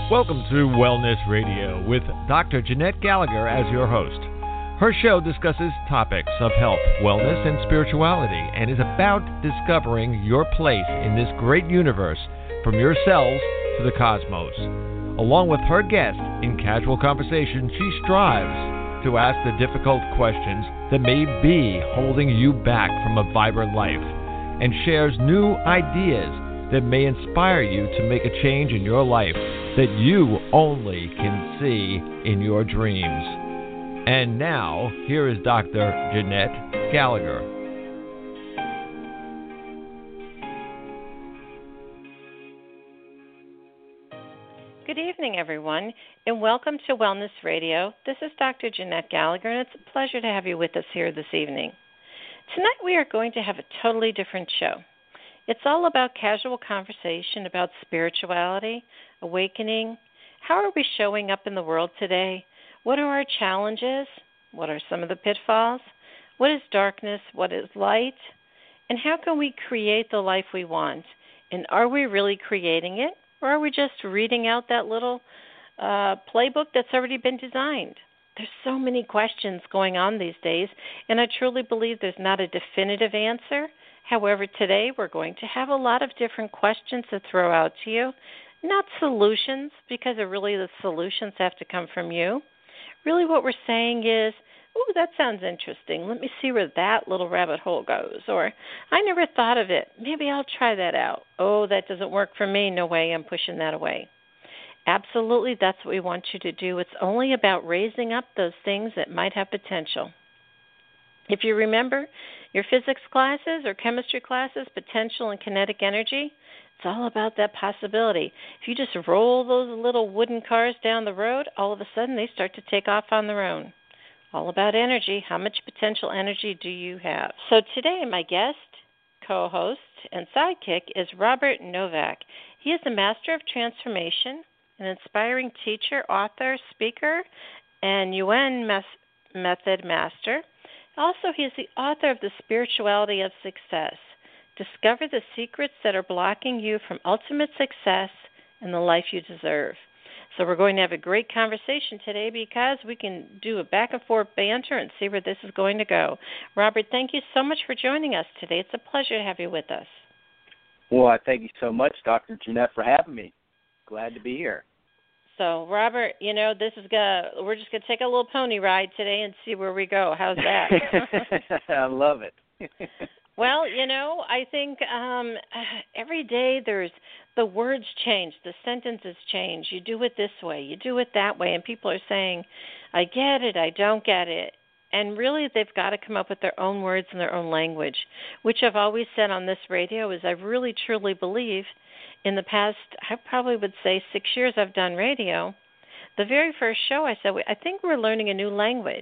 Welcome to Wellness Radio with Dr. Jeanette Gallagher as your host. Her show discusses topics of health, wellness, and spirituality and is about discovering your place in this great universe from your cells to the cosmos. Along with her guests, in casual conversation, she strives to ask the difficult questions that may be holding you back from a vibrant life and shares new ideas that may inspire you to make a change in your life that you only can see in your dreams. And now, here is Dr. Jeanette Gallagher. Good evening, everyone, and welcome to Wellness Radio. This is Dr. Jeanette Gallagher, and it's a pleasure to have you with us here this evening. Tonight we are going to have a totally different show. It's all about casual conversation about spirituality, awakening. How are we showing up in the world today? What are our challenges? What are some of the pitfalls? What is darkness? What is light? And how can we create the life we want? And are we really creating it? Or are we just reading out that little playbook that's already been designed? There's so many questions going on these days, and I truly believe there's not a definitive answer. However, today we're going to have a lot of different questions to throw out to you, not solutions, because really the solutions have to come from you. Really what we're saying is, ooh, that sounds interesting. Let me see where that little rabbit hole goes. Or, I never thought of it. Maybe I'll try that out. Oh, that doesn't work for me. No way, I'm pushing that away. Absolutely, that's what we want you to do. It's only about raising up those things that might have potential. If you remember your physics classes or chemistry classes, potential and kinetic energy, it's all about that possibility. If you just roll those little wooden cars down the road, all of a sudden they start to take off on their own. All about energy. How much potential energy do you have? So today my guest, co-host, and sidekick is Robert Novak. He is a master of transformation, an inspiring teacher, author, speaker, and UN method master. Also, he is the author of The Spirituality of Success. Discover the secrets that are blocking you from ultimate success and the life you deserve. So we're going to have a great conversation today because we can do a back and forth banter and see where this is going to go. Robert, thank you so much for joining us today. It's a pleasure to have you with us. Well, I thank you so much, Dr. Jeanette, for having me. Glad to be here. So, Robert, we're just gonna take a little pony ride today and see where we go. How's that? I love it. Well, I think every day the words change, the sentences change. You do it this way, you do it that way, and people are saying, I get it, I don't get it. And really they've got to come up with their own words and their own language, which I've always said on this radio is I really truly believe in the past, I probably would say 6 years I've done radio, the very first show I said, I think we're learning a new language.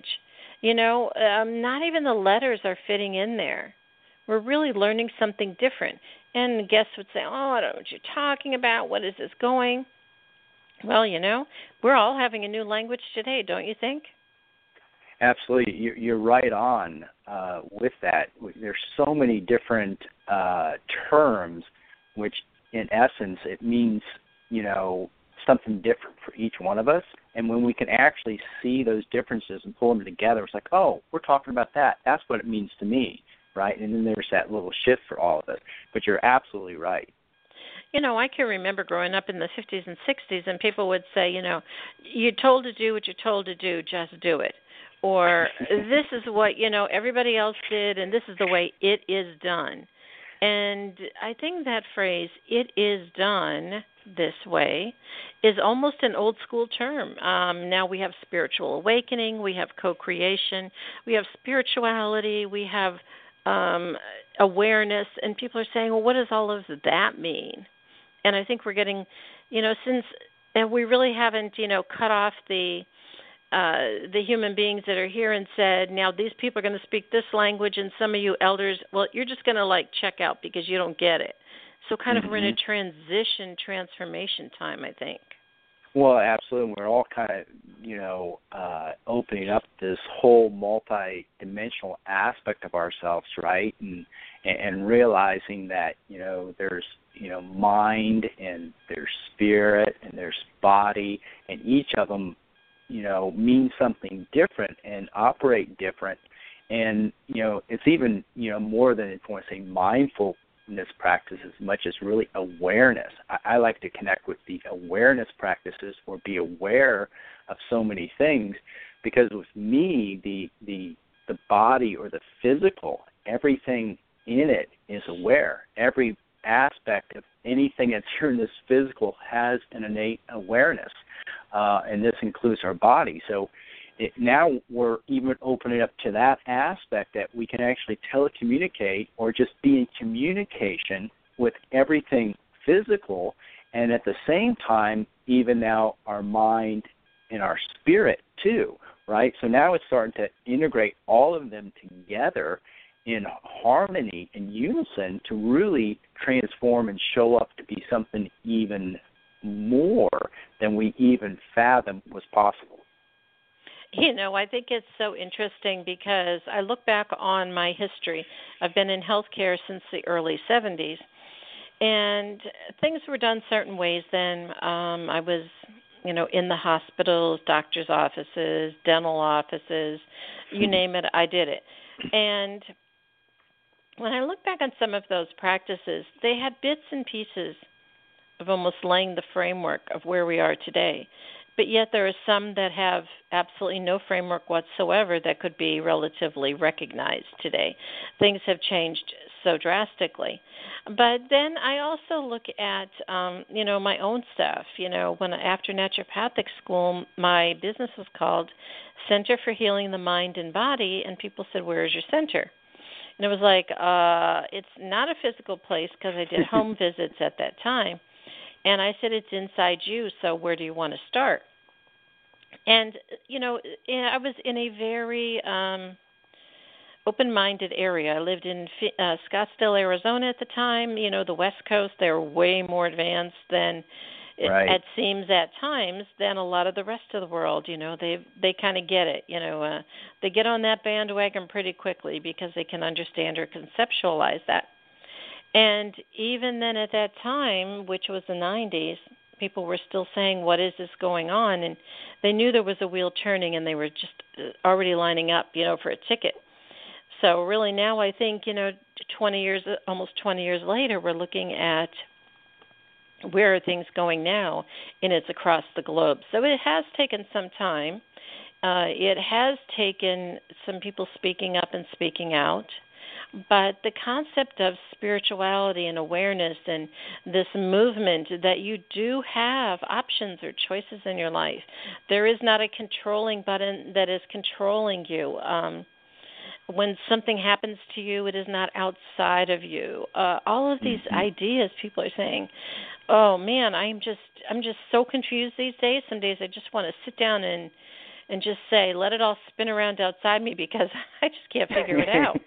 Not even the letters are fitting in there. We're really learning something different. And guests would say, oh, I don't know what you're talking about. What is this going? Well, we're all having a new language today, don't you think? Absolutely. You're right on with that. There's so many different terms, which in essence it means, something different for each one of us. And when we can actually see those differences and pull them together, it's like, oh, we're talking about that. That's what it means to me, right? And then there's that little shift for all of us. But you're absolutely right. I can remember growing up in the 50s and 60s, and people would say, you're told to do what you're told to do, just do it. Or this is what, everybody else did, and this is the way it is done. And I think that phrase, it is done this way, is almost an old school term. Now we have spiritual awakening, we have co-creation, we have spirituality, we have awareness, and people are saying, well, what does all of that mean? And I think we're getting, since we really haven't, cut off the human beings that are here and said, now these people are going to speak this language, and some of you elders, well, you're just going to check out because you don't get it. So kind of we're in a transformation time, I think. Well, absolutely. We're all kind of, opening up this whole multi-dimensional aspect of ourselves, right? And realizing that, there's mind and there's spirit and there's body, and each of them, mean something different and operate different. And, it's even, more than, I want to say, mindfulness practice as much as really awareness. I like to connect with the awareness practices, or be aware of so many things, because with me, the body, or the physical, everything in it is aware. Every aspect of anything that's here in this physical has an innate awareness, and this includes our body. So now we're even opening up to that aspect, that we can actually telecommunicate or just be in communication with everything physical, and at the same time, even now, our mind and our spirit too, right? So now it's starting to integrate all of them together in harmony and unison to really transform and show up to be something even more than we even fathomed was possible. I think it's so interesting, because I look back on my history. I've been in healthcare since the early 70s, and things were done certain ways then. I was, in the hospitals, doctor's offices, dental offices, you name it, I did it. And when I look back on some of those practices, they had bits and pieces of almost laying the framework of where we are today. But yet there are some that have absolutely no framework whatsoever that could be relatively recognized today. Things have changed so drastically. But then I also look at, my own stuff. When after naturopathic school, my business was called Center for Healing the Mind and Body, and people said, "Where is your center?" And it was like, it's not a physical place, because I did home visits at that time. And I said, it's inside you, so where do you want to start? And, I was in a very open-minded area. I lived in Scottsdale, Arizona at the time. The West Coast, they're way more advanced than it seems at times than a lot of the rest of the world. They kind of get it. They get on that bandwagon pretty quickly, because they can understand or conceptualize that. And even then at that time, which was the 90s, people were still saying, what is this going on? And they knew there was a wheel turning, and they were just already lining up, for a ticket. So really now I think, almost 20 years later, we're looking at where are things going now, and it's across the globe. So it has taken some time. It has taken some people speaking up and speaking out. But the concept of spirituality and awareness, and this movement that you do have options or choices in your life. There is not a controlling button that is controlling you. When something happens to you, it is not outside of you. All of these ideas, people are saying, "Oh man, I'm just so confused these days. Some days I just want to sit down and just say, let it all spin around outside me, because I just can't figure it out."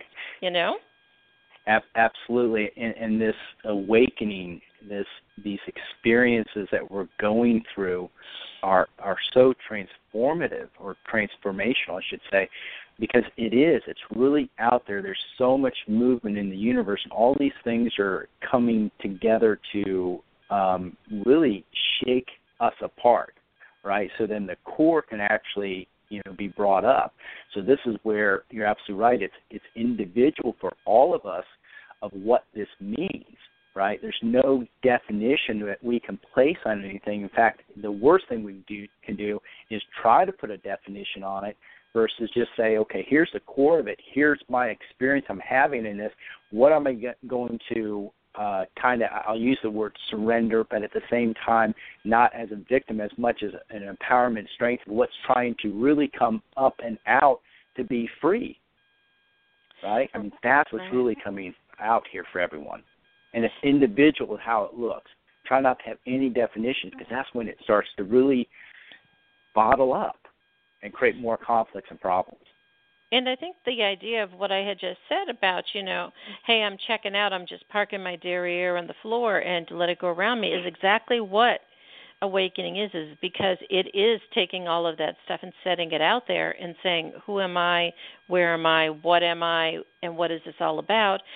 Absolutely, and this awakening, these experiences that we're going through are so transformative, or transformational, I should say, because it's really out there. There's so much movement in the universe, and all these things are coming together to really shake us apart, right? So then the core can actually be brought up. So this is where you're absolutely right. It's individual for all of us of what this means, right? There's no definition that we can place on anything. In fact, the worst thing we can do is try to put a definition on it, versus just say, okay, here's the core of it. Here's my experience I'm having in this. What am I going to I'll use the word surrender, but at the same time, not as a victim as much as an empowerment strength, what's trying to really come up and out to be free, right? I mean, that's what's really coming out here for everyone. And it's individual how it looks. Try not to have any definitions, because that's when it starts to really bottle up and create more conflicts and problems. And I think the idea of what I had just said about, hey, I'm checking out, I'm just parking my derriere on the floor and to let it go around me, is exactly what awakening is because it is taking all of that stuff and setting it out there and saying, who am I, where am I, what am I, and what is this all about?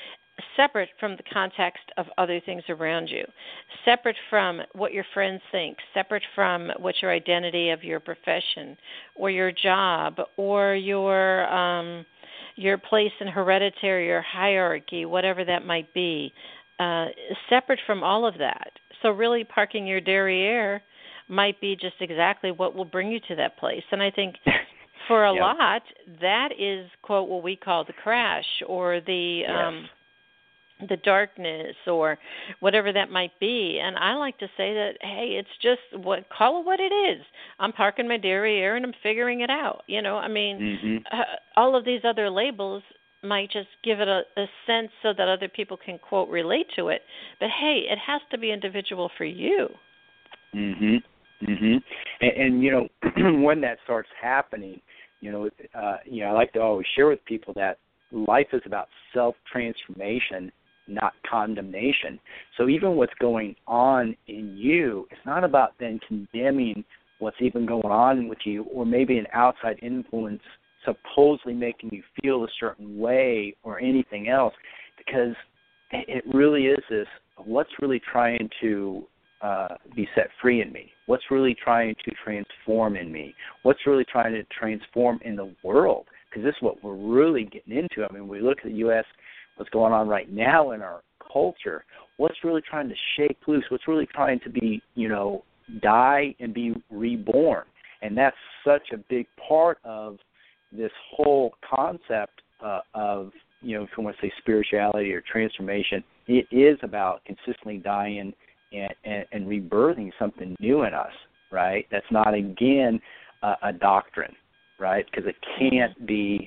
separate from the context of other things around you, separate from what your friends think, separate from what your identity of your profession or your job or your place in hereditary or hierarchy, whatever that might be, separate from all of that. So really parking your derriere might be just exactly what will bring you to that place. And I think for a lot, that is, quote, what we call the crash or the darkness or whatever that might be. And I like to say that, hey, it's just call it what it is. I'm parking my derriere and I'm figuring it out. All of these other labels might just give it a sense so that other people can, quote, relate to it. But, hey, it has to be individual for you. And when that starts happening, I like to always share with people that life is about self-transformation, not condemnation. So even what's going on in you, it's not about then condemning what's even going on with you or maybe an outside influence supposedly making you feel a certain way or anything else, because it really is this, what's really trying to be set free in me? What's really trying to transform in me? What's really trying to transform in the world? Because this is what we're really getting into. I mean, we look at the U.S., what's going on right now in our culture. What's really trying to shake loose? What's really trying to be, die and be reborn? And that's such a big part of this whole concept of, if you want to say spirituality or transformation. It is about consistently dying and rebirthing something new in us, right? That's not, again, a doctrine, right? Because it can't be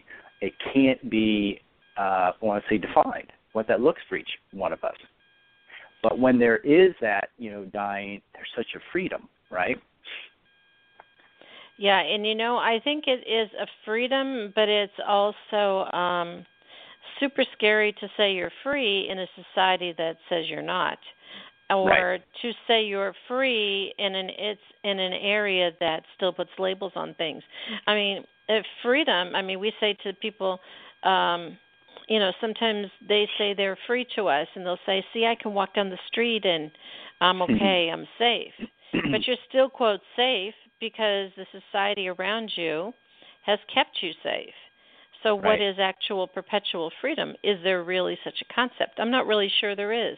I want to say defined, what that looks for each one of us. But when there is that, dying, there's such a freedom, right? Yeah, and I think it is a freedom, but it's also super scary to say you're free in a society that says you're not, or to say you're free in an area that still puts labels on things. I mean, freedom. I mean, we say to people, sometimes they say they're free to us, and they'll say, "See, I can walk down the street and I'm okay, I'm safe," but you're still, quote, safe because the society around you has kept you safe. So what is actual perpetual freedom? Is there really such a concept? I'm not really sure there is.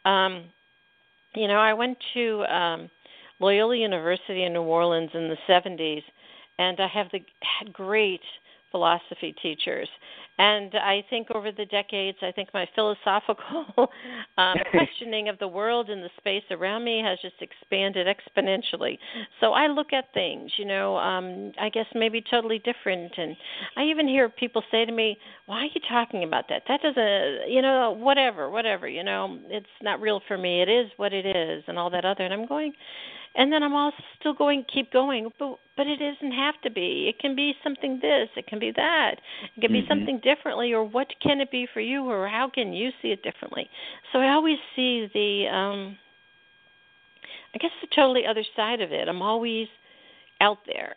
I went to Loyola University in New Orleans in the 70s, and I had great philosophy teachers. And I think over the decades, my philosophical questioning of the world and the space around me has just expanded exponentially. So I look at things, I guess maybe totally different. And I even hear people say to me, "Why are you talking about that? That doesn't, whatever, it's not real for me. It is what it is," and all that other. And I'm going, and then I'm also still going, keep going, but it doesn't have to be. It can be something this, it can be that, it can be something differently, or what can it be for you, or how can you see it differently? So I always see the totally other side of it. I'm always out there,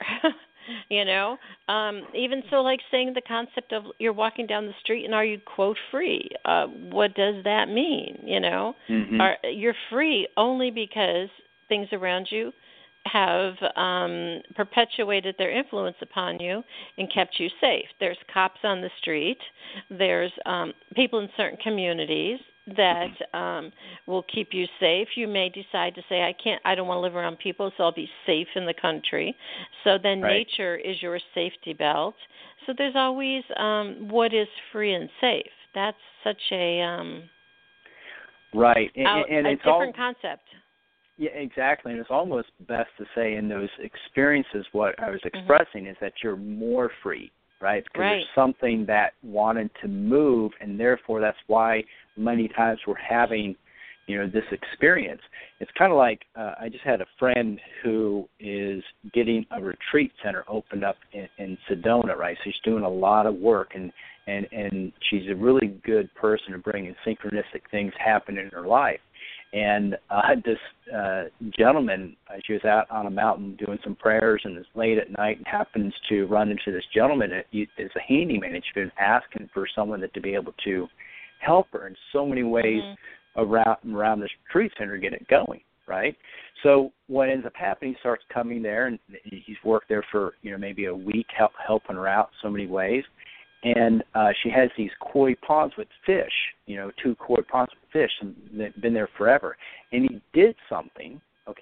even so, like saying the concept of you're walking down the street and are you, quote, free? What does that mean? You're free only because things around you have perpetuated their influence upon you and kept you safe. There's cops on the street. There's people in certain communities that will keep you safe. You may decide to say, I don't want to live around people, so I'll be safe in the country. So then nature is your safety belt. So there's always what is free and safe. That's such a and a it's different concept. Yeah, exactly. And it's almost best to say in those experiences what I was expressing is that you're more free, right? Because there's something that wanted to move, and therefore that's why many times we're having, this experience. It's kind of like I just had a friend who is getting a retreat center opened up in Sedona, right? So she's doing a lot of work, and she's a really good person at bringing synchronistic things happen in her life. And this gentleman, she was out on a mountain doing some prayers, and it's late at night and happens to run into this gentleman that is a handyman, and she's been asking for someone to be able to help her in so many ways around this retreat center to get it going, right? So what ends up happening, he starts coming there, and he's worked there for, maybe a week, helping her out in so many ways. And she has these koi ponds with fish, 2 koi ponds with fish, and they've been there forever. And he did something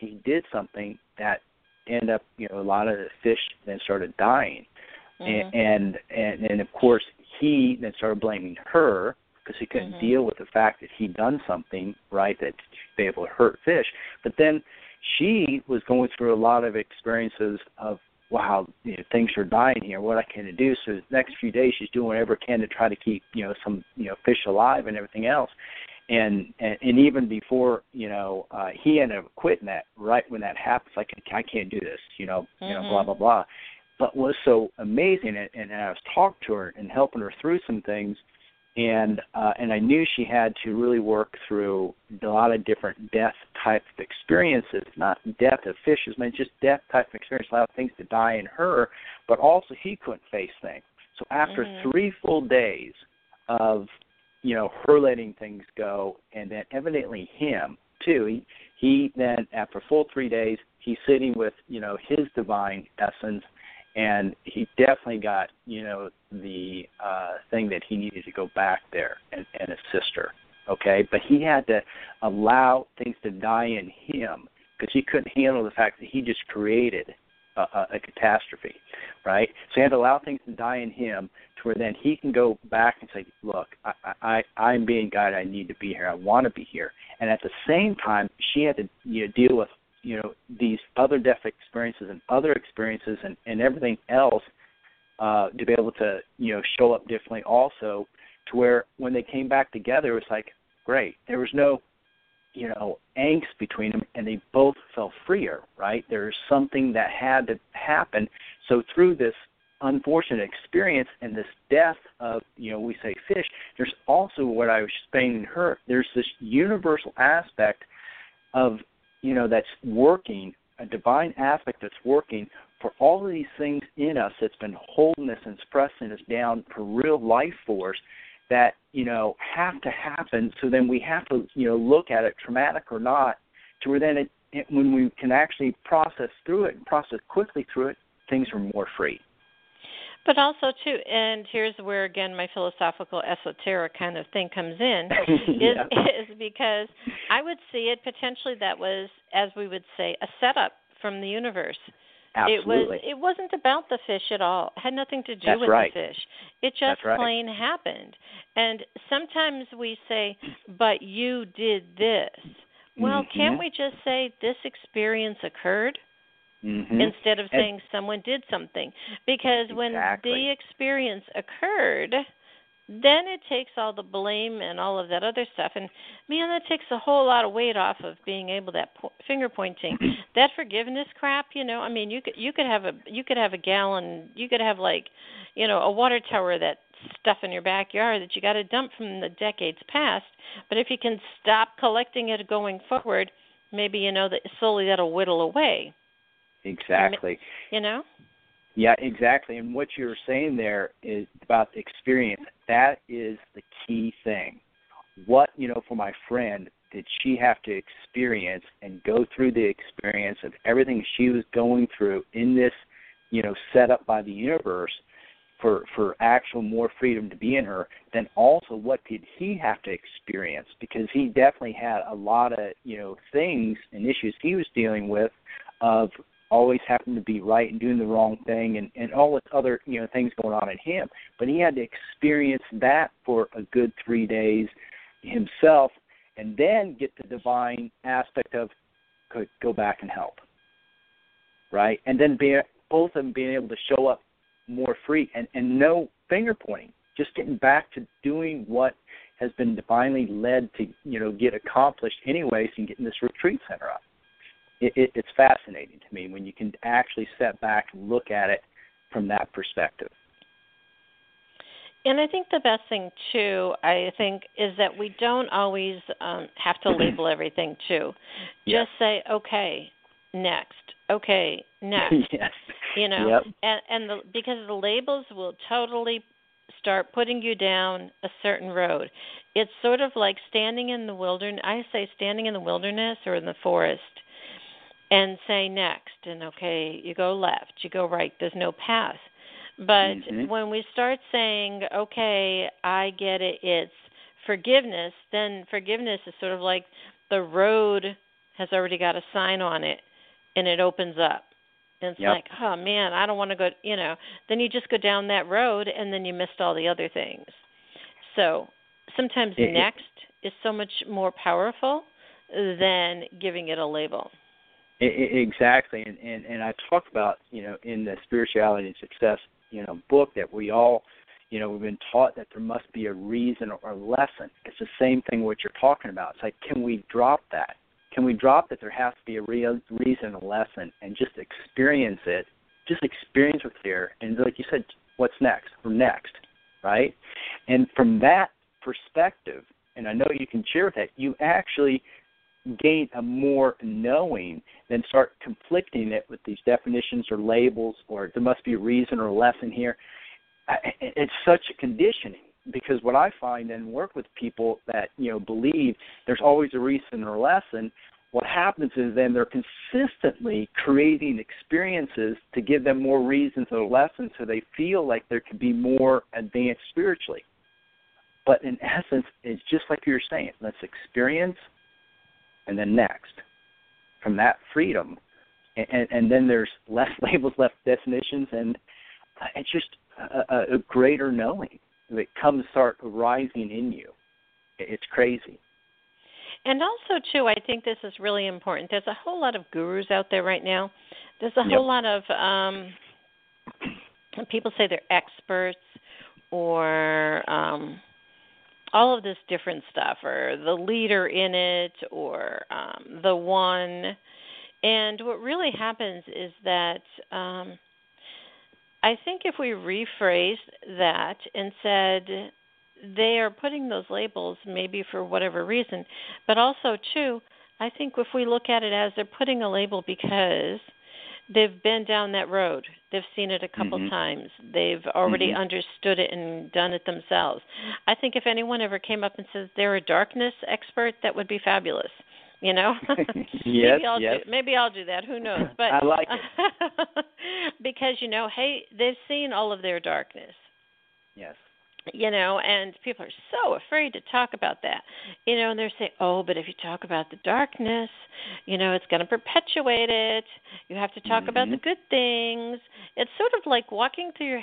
that ended up, a lot of the fish then started dying. And of course, he then started blaming her because he couldn't deal with the fact that he'd done something, right, that to be able to hurt fish. But then she was going through a lot of experiences of, wow, things are dying here. What can I do? So the next few days, she's doing whatever can to try to keep, some, fish alive and everything else. And even before, he ended up quitting that right when that happens. Like, I can't do this, blah, blah, blah. But what was so amazing, and I was talking to her and helping her through some things, and I knew she had to really work through a lot of different death type of experiences, not death of fishes, but just death type of experience, a lot of things to die in her, but also he couldn't face things. So after 3 full days of, her letting things go, and then evidently him too, he then, after a full 3 days, he's sitting with, his divine essence, and he definitely got, the thing that he needed to go back there and assist her, okay? But he had to allow things to die in him because he couldn't handle the fact that he just created a catastrophe, right? So he had to allow things to die in him to where then he can go back and say, look, I'm being guided. I need to be here. I want to be here. And at the same time, she had to deal with these other death experiences and other experiences and everything else to be able to, show up differently also, to where when they came back together, it was like, great. There was no, angst between them, and they both felt freer, right? There's something that had to happen. So through this unfortunate experience and this death of, we say fish, there's also what I was explaining to her, there's this universal aspect of, that's working, a divine aspect that's working for all of these things in us that's been holding us and suppressing us down for real life force that, have to happen. So then we have to, look at it, traumatic or not, to where then when we can actually process through it and process quickly through it, things are more free. But also, too, and here's where, again, my philosophical, esoteric kind of thing comes in, is because I would see it potentially that was, as we would say, a setup from the universe. Absolutely. It wasn't about the fish at all. It had nothing to do with the fish. It just plain happened. And sometimes we say, but you did this. Well, can't we just say this experience occurred? Instead of saying someone did something. Because when the experience occurred, then it takes all the blame and all of that other stuff. And, man, that takes a whole lot of weight off of being able that finger pointing. That forgiveness crap, I mean, you could have a gallon, you could have like, a water tower that's stuff in your backyard that you got to dump from the decades past. But if you can stop collecting it going forward, maybe that slowly that'll whittle away. Exactly. Yeah, exactly. And what you were saying there is about the experience. That is the key thing. What, for my friend, did she have to experience and go through the experience of everything she was going through in this, set up by the universe for actual more freedom to be in her? Then also what did he have to experience? Because he definitely had a lot of, things and issues he was dealing with of always having to be right and doing the wrong thing and all this other, things going on in him. But he had to experience that for a good 3 days himself and then get the divine aspect of could go back and help, right? And then both of them being able to show up more free and no finger pointing, just getting back to doing what has been divinely led to, get accomplished anyways and getting this retreat center up. It's fascinating to me when you can actually step back and look at it from that perspective. And I think the best thing, too, is that we don't always have to label everything, too. Just say, okay, next. Okay, next. Yes. And because the labels will totally start putting you down a certain road. It's sort of like standing in the wilderness. I say standing in the wilderness or in the forest and say next. And, okay, you go left, you go right. There's no path. But when we start saying, okay, I get it, it's forgiveness, then forgiveness is sort of like the road has already got a sign on it, and it opens up. And it's like, oh, man, I don't want to go, Then you just go down that road, and then you missed all the other things. So sometimes next is so much more powerful than giving it a label. Exactly. And I talk about, in the Spirituality and Success, book that we all, we've been taught that there must be a reason or a lesson. It's the same thing what you're talking about. It's like, can we drop that? Can we drop that there has to be a real reason, a lesson, and just experience it? Just experience what's here. And like you said, what's next? Or next, right? And from that perspective, and I know you can share with that, you actually gain a more knowing than start conflicting it with these definitions or labels or there must be a reason or a lesson here. It's such a conditioning, because what I find and work with people that, believe there's always a reason or a lesson, what happens is then they're consistently creating experiences to give them more reasons or lessons so they feel like there could be more advanced spiritually. But in essence, it's just like you were saying, let's experience and then next. From that freedom, and then there's less labels, less definitions, and it's just a greater knowing that comes start arising in you. It's crazy. And also, too, I think this is really important. There's a whole lot of gurus out there right now. There's a whole lot of people say they're experts or all of this different stuff, or the leader in it, or the one. And what really happens is that I think if we rephrased that and said they are putting those labels maybe for whatever reason, but also, too, I think if we look at it as they're putting a label because they've been down that road. They've seen it a couple times. They've already understood it and done it themselves. I think if anyone ever came up and says they're a darkness expert, that would be fabulous. Yes, maybe I'll do that. Who knows? But I like it. Because, hey, they've seen all of their darkness. Yes. And people are so afraid to talk about that. And they're saying, oh, but if you talk about the darkness, it's going to perpetuate it. You have to talk about the good things. It's sort of like walking through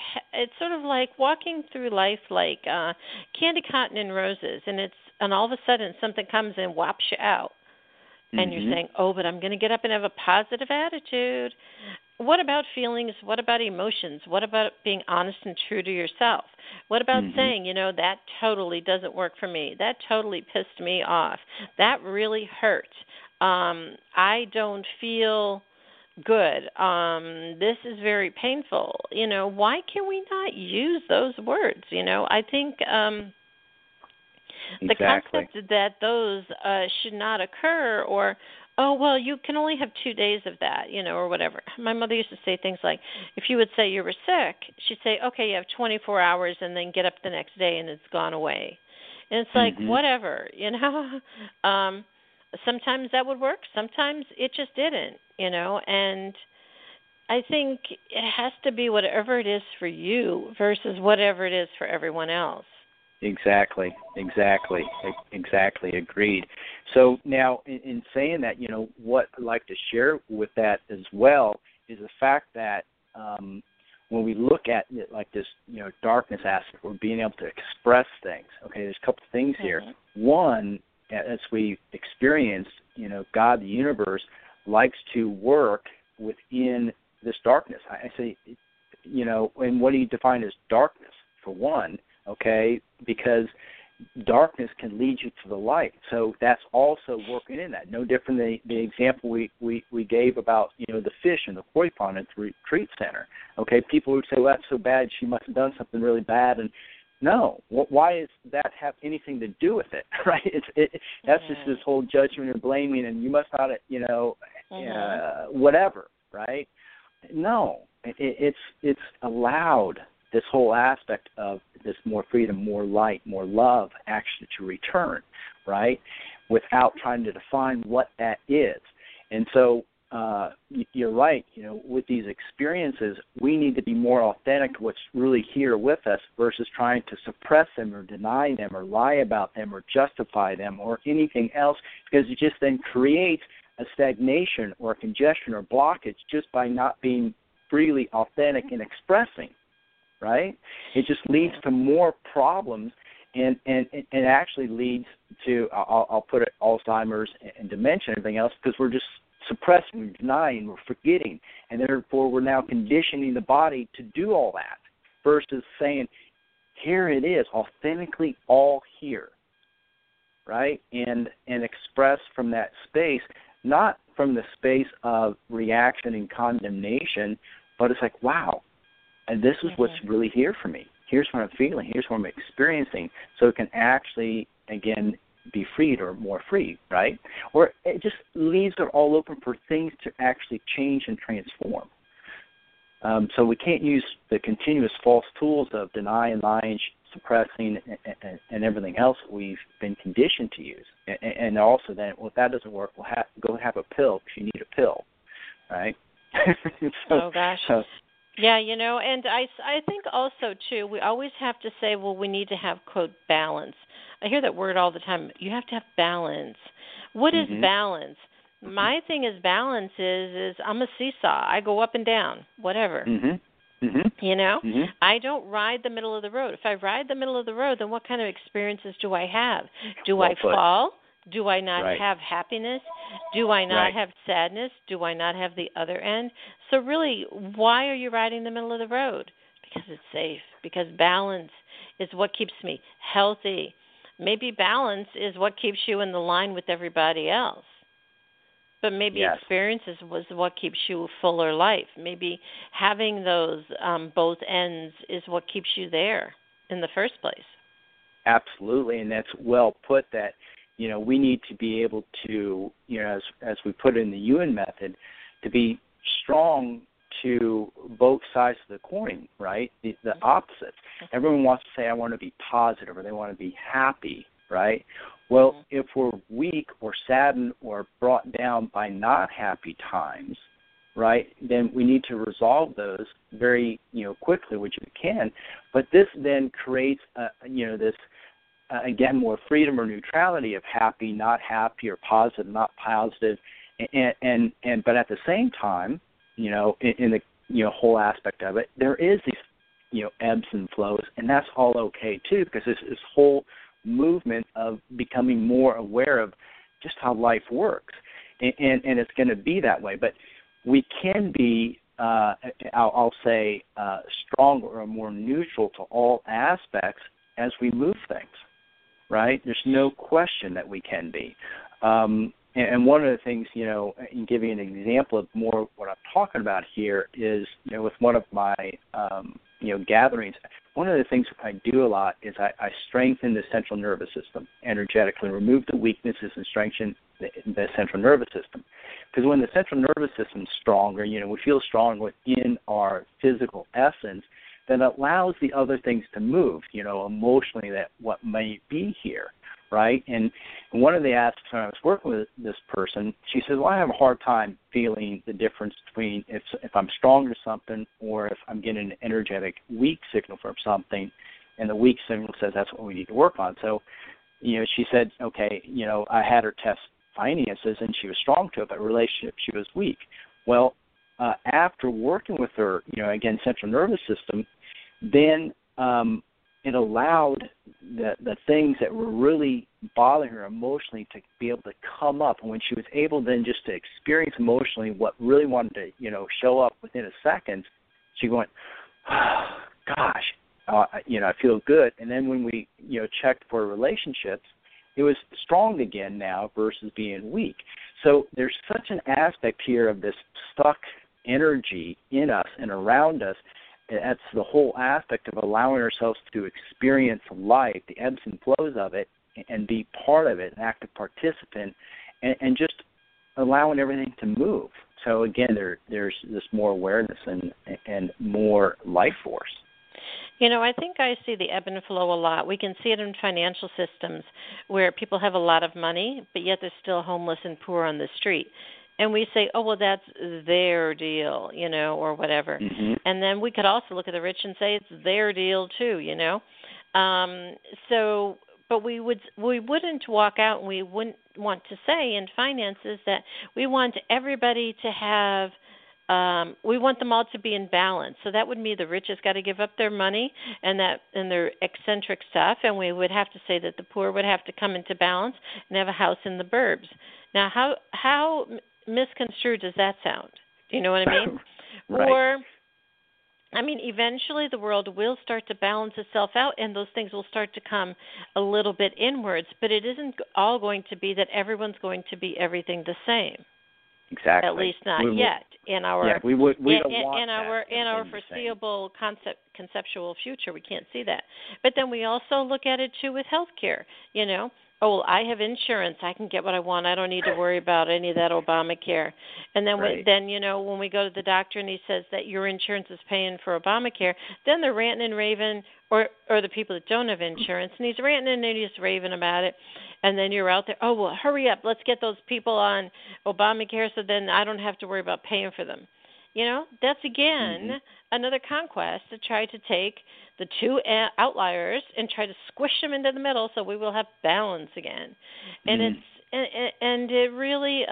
life like candy, cotton, and roses. And all of a sudden something comes and whops you out. And you're saying, oh, but I'm going to get up and have a positive attitude. What about feelings? What about emotions? What about being honest and true to yourself? What about saying, that totally doesn't work for me. That totally pissed me off. That really hurt. I don't feel good. This is very painful. Why can we not use those words? I think the concept that those should not occur, or, oh, well, you can only have 2 days of that, or whatever. My mother used to say things like, if you would say you were sick, she'd say, okay, you have 24 hours and then get up the next day and it's gone away. And it's like, whatever, sometimes that would work. Sometimes it just didn't, and I think it has to be whatever it is for you versus whatever it is for everyone else. Exactly. Agreed. So now, in saying that, what I'd like to share with that as well is the fact that when we look at it like this, darkness aspect, we're being able to express things. Okay, there's a couple of things here. One, as we experienced, God, the universe, likes to work within this darkness. I say, and what do you define as darkness? For one, okay, because darkness can lead you to the light. So that's also working in that. No different than the example we gave about, the fish in the koi pond at the retreat center. Okay, people would say, well, that's so bad, she must have done something really bad. And no, why does that have anything to do with it, right? That's just this whole judgment and blaming, and you must not, whatever, right? No, it's allowed this whole aspect of this more freedom, more light, more love actually to return, right, without trying to define what that is. And so you're right, with these experiences, we need to be more authentic to what's really here with us versus trying to suppress them or deny them or lie about them or justify them or anything else, because it just then creates a stagnation or a congestion or blockage just by not being freely authentic and expressing, right? It just leads to more problems and actually leads to, I'll put it, Alzheimer's and dementia and everything else, because we're just suppressing, we're denying, we're forgetting, and therefore we're now conditioning the body to do all that versus saying, here it is, authentically all here, right? And express from that space, not from the space of reaction and condemnation, but it's like, wow, and this is what's really here for me. Here's what I'm feeling. Here's what I'm experiencing. So it can actually, again, be freed or more free, right? Or it just leaves it all open for things to actually change and transform. So we can't use the continuous false tools of denying, lying, suppressing, and everything else that we've been conditioned to use. And also then, well, if that doesn't work, we'll go have a pill because you need a pill, right? Oh, gosh. Yeah, and I think also, too, we always have to say, well, we need to have, quote, balance. I hear that word all the time. You have to have balance. What is balance? My thing is balance is I'm a seesaw. I go up and down, whatever. I don't ride the middle of the road. If I ride the middle of the road, then what kind of experiences do I have? Do I fall? Do I not have happiness? Do I not have sadness? Do I not have the other end? So really, why are you riding the middle of the road? Because it's safe. Because balance is what keeps me healthy. Maybe balance is what keeps you in the line with everybody else. But maybe experiences was what keeps you a fuller life. Maybe having those both ends is what keeps you there in the first place. Absolutely, and that's well put, that we need to be able to, as we put it in the Ewan method, to be strong to both sides of the coin, right? The opposites. Everyone wants to say, I want to be positive, or they want to be happy, right? Well, if we're weak or saddened or brought down by not happy times, right, then we need to resolve those very, quickly, which we can. But this then creates, this, again, more freedom or neutrality of happy, not happy, or positive, not positive, and but at the same time, in the whole aspect of it, there is these ebbs and flows, and that's all okay too, because this whole movement of becoming more aware of just how life works, and it's going to be that way. But we can be, I'll say, stronger or more neutral to all aspects as we move things. Right? There's no question that we can be. And one of the things, in giving an example of more what I'm talking about here is, with one of my, gatherings, one of the things I do a lot is I strengthen the central nervous system energetically, remove the weaknesses and strengthen the central nervous system. Because when the central nervous system is stronger, we feel strong within our physical essence, then it allows the other things to move, emotionally, that what may be here, right? And one of the aspects when I was working with this person, she says, well, I have a hard time feeling the difference between if I'm strong to something or if I'm getting an energetic weak signal from something, and the weak signal says that's what we need to work on. So, she said, okay, I had her test finances and she was strong to it, but relationship, she was weak. Well, after working with her, again, central nervous system, then it allowed the things that were really bothering her emotionally to be able to come up. And when she was able then just to experience emotionally what really wanted to, show up within a second, she went, oh, gosh, I feel good. And then when we, checked for relationships, it was strong again now versus being weak. So there's such an aspect here of this stuck energy in us and around us. That's the whole aspect of allowing ourselves to experience life, the ebbs and flows of it, and be part of it, an active participant, and just allowing everything to move. So again, there's this more awareness and more life force. I think I see the ebb and flow a lot. We can see it in financial systems where people have a lot of money, but yet they're still homeless and poor on the street. And we say, oh, well, that's their deal, or whatever. Mm-hmm. And then we could also look at the rich and say it's their deal too, But we wouldn't walk out and we wouldn't want to say in finances that we want everybody to have, we want them all to be in balance. So that would mean the rich has got to give up their money and their eccentric stuff, and we would have to say that the poor would have to come into balance and have a house in the burbs. Now, how misconstrued does that sound? Do you know what I mean? Right. Or, eventually the world will start to balance itself out, and those things will start to come a little bit inwards, but it isn't all going to be that everyone's going to be everything the same. Exactly. At least not yet in our don't want in our foreseeable conceptual future. We can't see that. But then we also look at it too with healthcare. Oh, well, I have insurance. I can get what I want. I don't need to worry about any of that Obamacare. And then, right. When we go to the doctor and he says that your insurance is paying for Obamacare, then they're ranting and raving, or the people that don't have insurance, and he's ranting and he's raving about it. And then you're out there, oh, well, hurry up. Let's get those people on Obamacare so then I don't have to worry about paying for them. That's, again, another conquest to try to take the two outliers and try to squish them into the middle so we will have balance again. And and it really,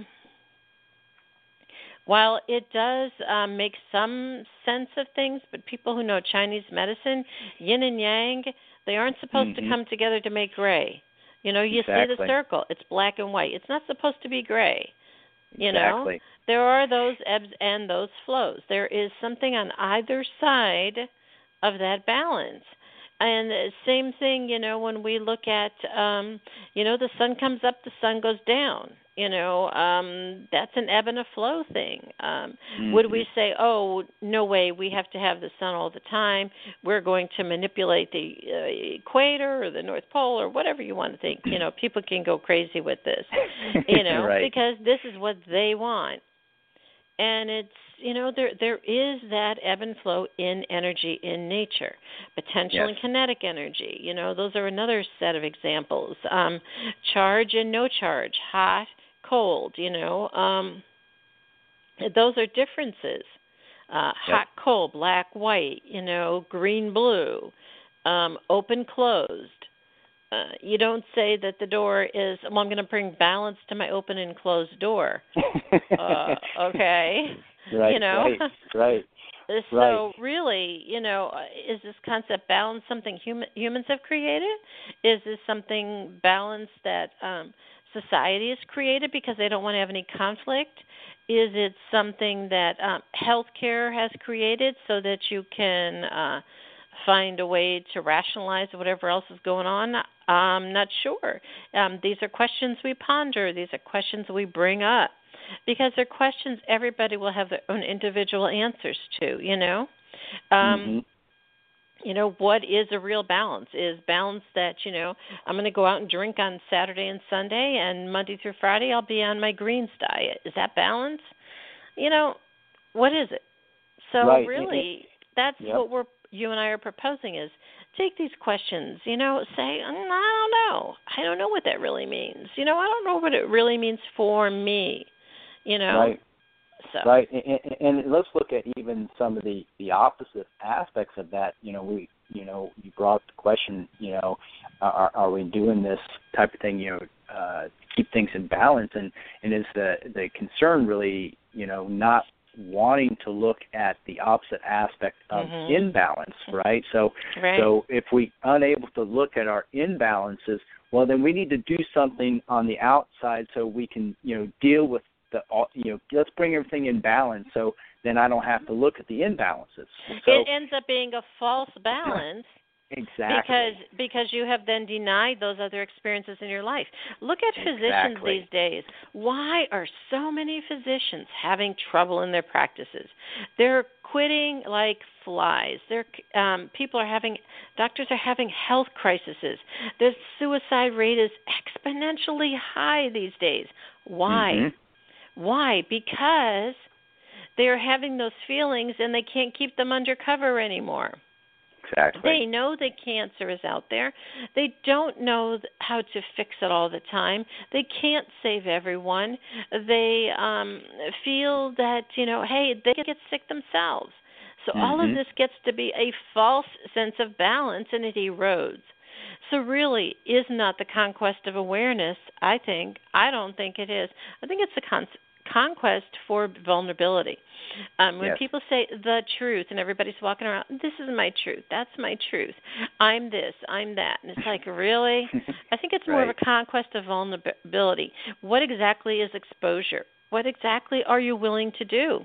while it does make some sense of things, but people who know Chinese medicine, yin and yang, they aren't supposed to come together to make gray. You Exactly. see the circle. It's black and white. It's not supposed to be gray. Exactly. There are those ebbs and those flows. There is something on either side of that balance. And the same thing, when we look at, the sun comes up, the sun goes down. That's an ebb and a flow thing. Would we say, oh, no way, we have to have the sun all the time. We're going to manipulate the equator or the North Pole or whatever you want to think. People can go crazy with this, right. because this is what they want. And it's, there is that ebb and flow in energy in nature, potential and kinetic energy. Those are another set of examples. Charge and no charge, hot, cold, those are differences. Hot, cold, black, white, green, blue, open, closed. You don't say that the door is, well, I'm going to bring balance to my open and closed door. Okay. Right, right. So really, is this concept balance something humans have created? Is this something balance that society has created because they don't want to have any conflict? Is it something that healthcare has created so that you can find a way to rationalize whatever else is going on? I'm not sure. These are questions we ponder. These are questions we bring up because they're questions everybody will have their own individual answers to, what is a real balance? Is balance that, I'm going to go out and drink on Saturday and Sunday, and Monday through Friday I'll be on my greens diet. Is that balance? What is it? So really, that's what you and I are proposing is take these questions, say, I don't know. I don't know what that really means. I don't know what it really means for me, Right. So. Right. And let's look at even some of the opposite aspects of that. You brought up the question, are we doing this type of thing, to keep things in balance? And is the concern really, not wanting to look at the opposite aspect of imbalance, right? So if we unable to look at our imbalances, well, then we need to do something on the outside so we can, deal with let's bring everything in balance so then I don't have to look at the imbalances. So, it ends up being a false balance. Exactly. Because you have then denied those other experiences in your life. Look at physicians these days. Why are so many physicians having trouble in their practices? They're quitting like flies. Doctors are having health crises. The suicide rate is exponentially high these days. Why? Why? Because they're having those feelings and they can't keep them under cover anymore. Exactly. They know that cancer is out there. They don't know how to fix it all the time. They can't save everyone. They feel that, hey, they get sick themselves. So all of this gets to be a false sense of balance, and it erodes. So really, is not the conquest of awareness, I think. I don't think it is. I think it's the conquest for vulnerability. When people say the truth and everybody's walking around, this is my truth, that's my truth, I'm this, I'm that. And it's like, really? I think it's more of a conquest of vulnerability. What exactly is exposure? What exactly are you willing to do?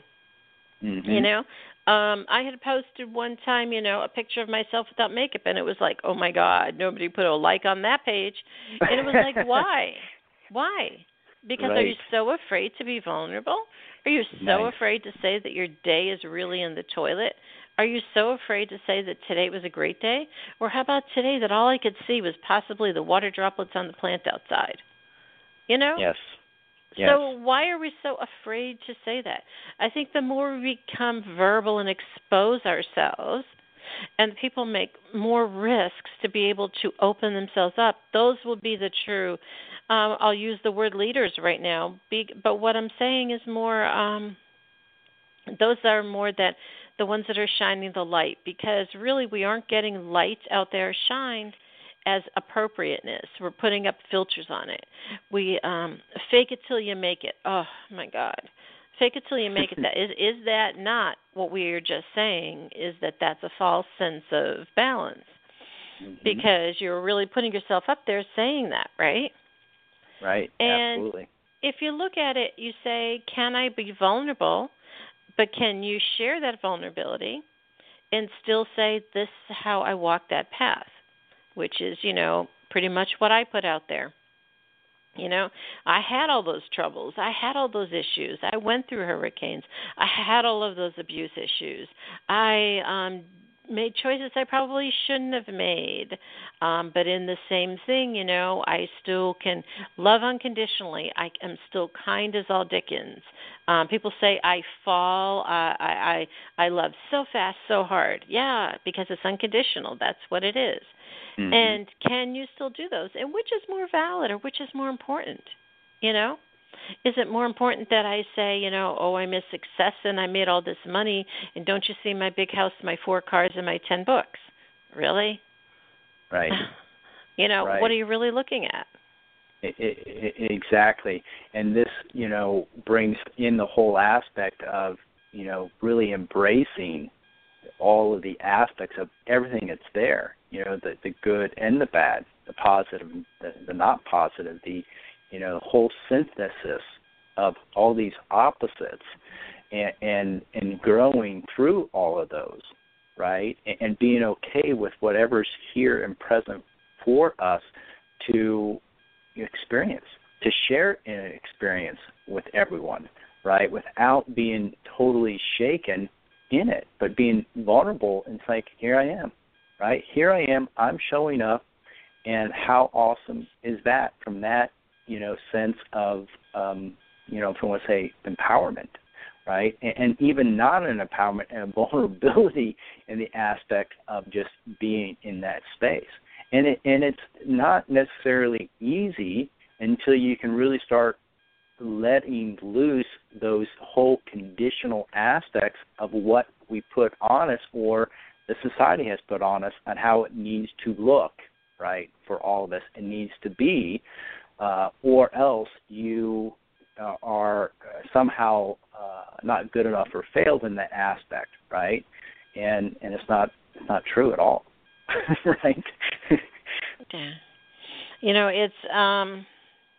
I had posted one time, a picture of myself without makeup, and it was like, oh, my God, nobody put a like on that page. And it was like, why? Why? Because are you so afraid to be vulnerable? Are you so afraid to say that your day is really in the toilet? Are you so afraid to say that today was a great day? Or how about today that all I could see was possibly the water droplets on the plant outside? Yes. So why are we so afraid to say that? I think the more we become verbal and expose ourselves, and people make more risks to be able to open themselves up, those will be the true, I'll use the word leaders right now, but what I'm saying is more, those are more that the ones that are shining the light, because really we aren't getting light out there shined as appropriateness. We're putting up filters on it. We fake it till you make it. Oh, my God. Fake it till you make it. That is that not what we are just saying, is that that's a false sense of balance? Because you're really putting yourself up there saying that, right? Right, and absolutely. If you look at it, you say, can I be vulnerable, but can you share that vulnerability and still say, this is how I walk that path? Which is, pretty much what I put out there. I had all those troubles. I had all those issues. I went through hurricanes. I had all of those abuse issues. I made choices I probably shouldn't have made. But in the same thing, I still can love unconditionally. I am still kind as all Dickens. People say I fall. I love so fast, so hard. Yeah, because it's unconditional. That's what it is. And can you still do those? And which is more valid, or which is more important? Is it more important that I say, I'm a success and I made all this money, and don't you see my big house, my 4 cars, and my 10 books? Really? Right. Right. What are you really looking at? Exactly. And this, brings in the whole aspect of, really embracing all of the aspects of everything that's there, the good and the bad, the positive, the not positive, the whole synthesis of all these opposites, and growing through all of those, right? And being okay with whatever's here and present for us to experience, to share an experience with everyone, right? Without being totally shaken in it, but being vulnerable and it's like, here I am, right? Here I am, I'm showing up, and how awesome is that from that, sense of, from let's say, empowerment, right? And even not an empowerment, and vulnerability in the aspect of just being in that space. And it's not necessarily easy until you can really start letting loose those whole conditional aspects of what we put on us, or the society has put on us, and how it needs to look, right, for all of us. It needs to be, or else you are somehow not good enough or failed in that aspect, right? And it's not true at all, right? Yeah. It's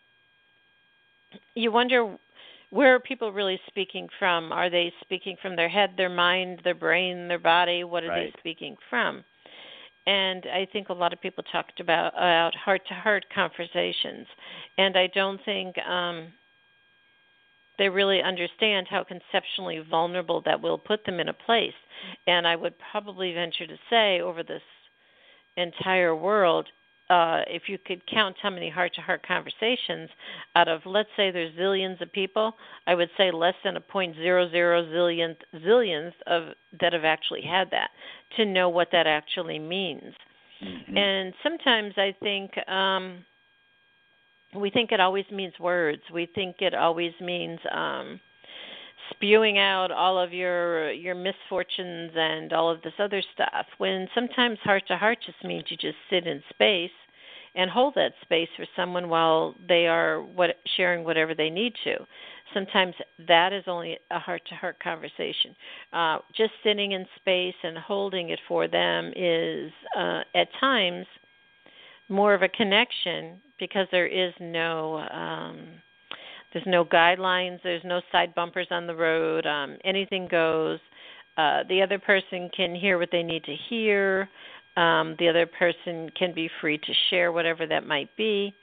you wonder, where are people really speaking from? Are they speaking from their head, their mind, their brain, their body? What are they speaking from? And I think a lot of people talked about heart-to-heart conversations, and I don't think they really understand how conceptually vulnerable that will put them in a place. And I would probably venture to say, over this entire world, if you could count how many heart-to-heart conversations out of, let's say there's zillions of people, I would say less than a 0.00 zillionth of that have actually had that, to know what that actually means. Mm-hmm. And sometimes I think we think it always means words. We think it always means spewing out all of your misfortunes and all of this other stuff, when sometimes heart-to-heart just means you just sit in space and hold that space for someone while they are sharing whatever they need to. Sometimes that is only a heart-to-heart conversation. Just sitting in space and holding it for them is, at times, more of a connection, because there is no there's no guidelines, there's no side bumpers on the road, anything goes. The other person can hear what they need to hear. The other person can be free to share whatever that might be.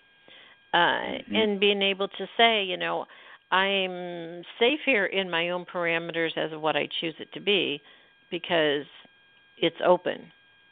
And being able to say, I'm safe here in my own parameters as of what I choose it to be, because it's open.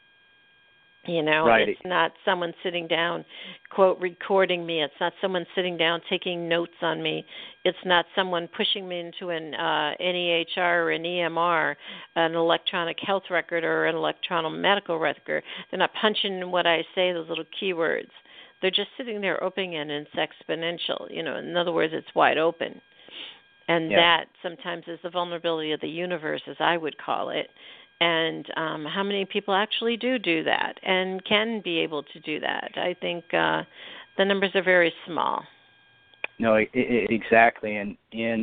Right. It's not someone sitting down, quote, recording me. It's not someone sitting down taking notes on me. It's not someone pushing me into an NEHR or an EMR, an electronic health record or an electronic medical record. They're not punching what I say, those little keywords. They're just sitting there opening it, and it's exponential. In other words, it's wide open. And that sometimes is the vulnerability of the universe, as I would call it. And how many people actually do that and can be able to do that? I think the numbers are very small. No, exactly. And in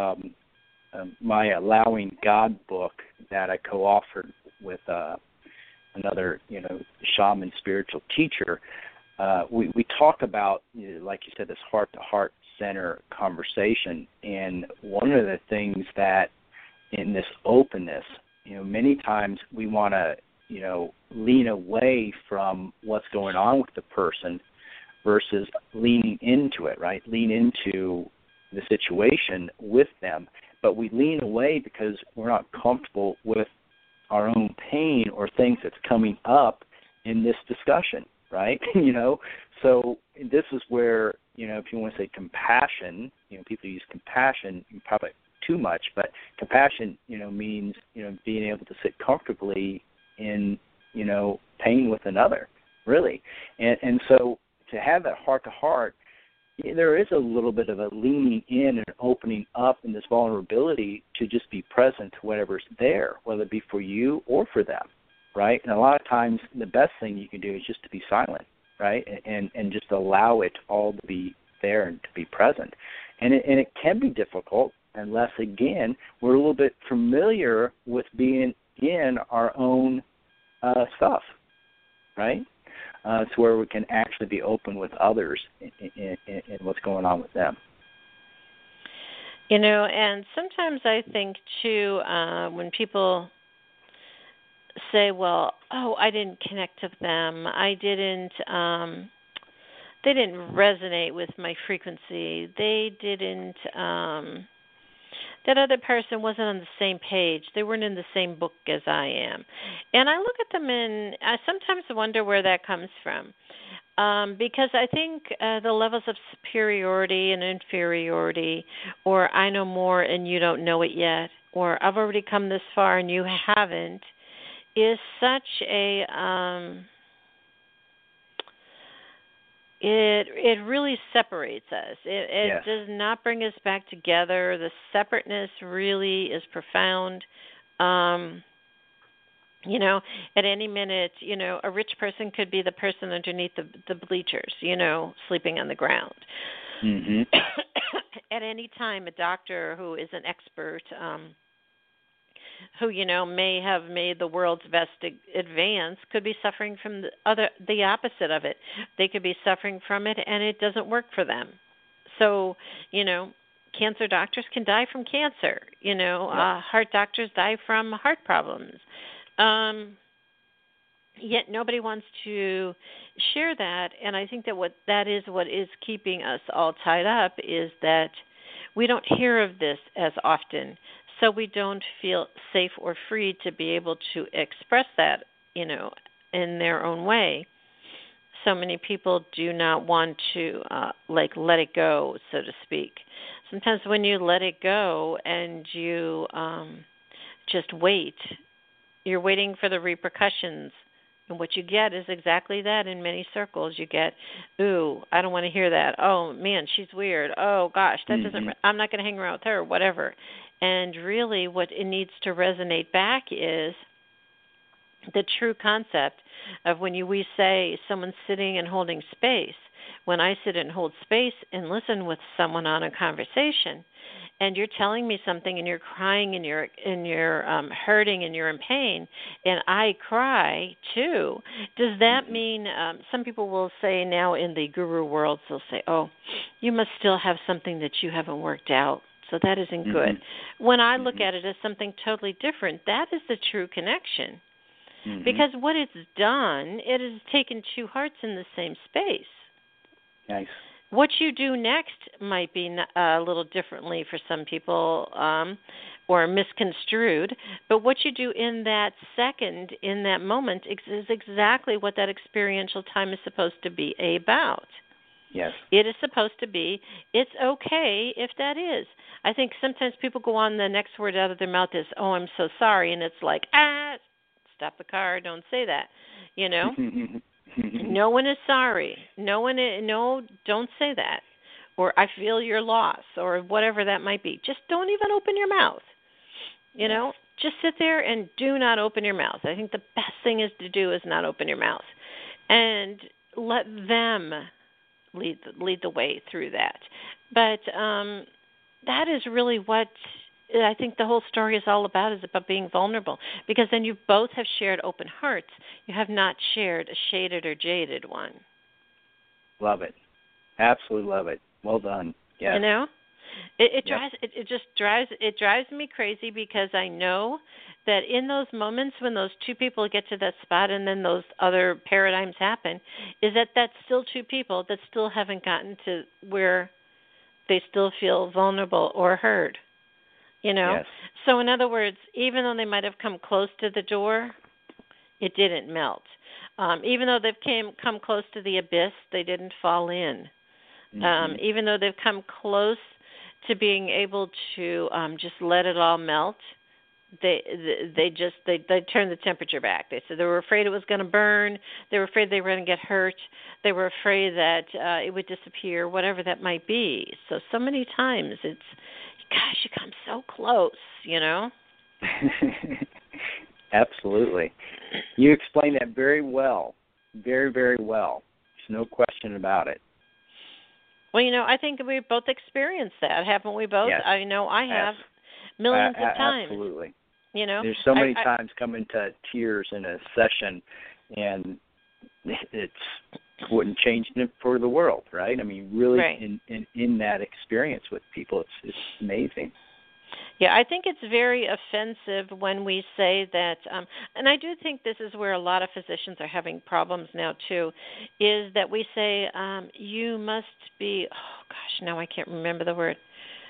my Allowing God book that I co-authored with another, shaman spiritual teacher, we talk about, like you said, this heart-to-heart center conversation. And one of the things that in this openness, many times we want to, lean away from what's going on with the person versus leaning into it, right? Lean into the situation with them. But we lean away because we're not comfortable with our own pain or things that's coming up in this discussion, right? So this is where, if you want to say compassion, people use compassion, probably too much, but compassion, means, being able to sit comfortably in, pain with another, really. And so to have that heart-to-heart, there is a little bit of a leaning in and opening up in this vulnerability to just be present to whatever's there, whether it be for you or for them, right? And a lot of times the best thing you can do is just to be silent, right, and just allow it all to be there and to be present. And it can be difficult unless, again, we're a little bit familiar with being in our own stuff, right? To where we can actually be open with others in what's going on with them. And sometimes I think, too, when people say, well, I didn't connect with them, they didn't resonate with my frequency, they didn't, that other person wasn't on the same page, they weren't in the same book as I am. And I look at them and I sometimes wonder where that comes from. Because I think the levels of superiority and inferiority, or I know more and you don't know it yet, or I've already come this far and you haven't, is such a it really separates us. It Yes. does not bring us back together. The separateness really is profound. At any minute, a rich person could be the person underneath the bleachers, sleeping on the ground. Mm-hmm. At any time, a doctor who is an expert, who may have made the world's best advance, could be suffering from the opposite of it. They could be suffering from it, and it doesn't work for them. So, cancer doctors can die from cancer. Heart doctors die from heart problems. Yet nobody wants to share that, and I think that what is keeping us all tied up is that we don't hear of this as often. So we don't feel safe or free to be able to express that, in their own way. so many people do not want to let it go, so to speak. Sometimes when you let it go and you just wait, you're waiting for the repercussions. And what you get is exactly that in many circles. You get, ooh, I don't want to hear that. Oh, man, she's weird. Oh, gosh, that doesn't, I'm not going to hang around with her, whatever. And really what it needs to resonate back is the true concept of when we say someone's sitting and holding space. When I sit and hold space and listen with someone on a conversation, and you're telling me something and you're crying and you're hurting and you're in pain, and I cry too, does that mean some people will say now in the guru world, they'll say, oh, you must still have something that you haven't worked out, so that isn't good. When I look at it as something totally different, that is the true connection. Because what it's done, it has taken two hearts in the same space. Nice. What you do next might be a little differently for some people or misconstrued, but what you do in that second, in that moment, is exactly what that experiential time is supposed to be about. Yes. It is supposed to be, it's okay if that is. I think sometimes people go on, the next word out of their mouth is, oh, I'm so sorry, and it's like, stop the car, don't say that, you know. No one is sorry. Don't say that. Or I feel your loss, or whatever that might be. Just don't even open your mouth. You know, just sit there and do not open your mouth. I think the best thing is to do is not open your mouth. And let them lead the way through that. But that is really what I think the whole story is all about, is about being vulnerable. Because then you both have shared open hearts. You have not shared a shaded or jaded one. Love it. Absolutely love it. Well done. Yes. You know? It drives me crazy, because I know that in those moments when those two people get to that spot and then those other paradigms happen, is that that's still two people that still haven't gotten to where they still feel vulnerable or heard. You know? Yes. So in other words, even though they might have come close to the door, it didn't melt. Even though they've come close to the abyss, they didn't fall in. Even though they've come close to being able to just let it all melt, they turned the temperature back. They said they were afraid it was going to burn. They were afraid they were going to get hurt. They were afraid that it would disappear, whatever that might be. So many times it's, gosh, you come so close, you know? Absolutely. You explained that very well. Very, very well. There's no question about it. Well, you know, I think we've both experienced that, haven't we both? Yes. I know I have millions of times. Absolutely. You know? There's so many times coming to tears in a session, and it's wouldn't change it for the world, right? I mean, really, right. in that experience with people, it's amazing. Yeah, I think it's very offensive when we say that, and I do think this is where a lot of physicians are having problems now too, is that we say you must be, oh gosh, now I can't remember the word.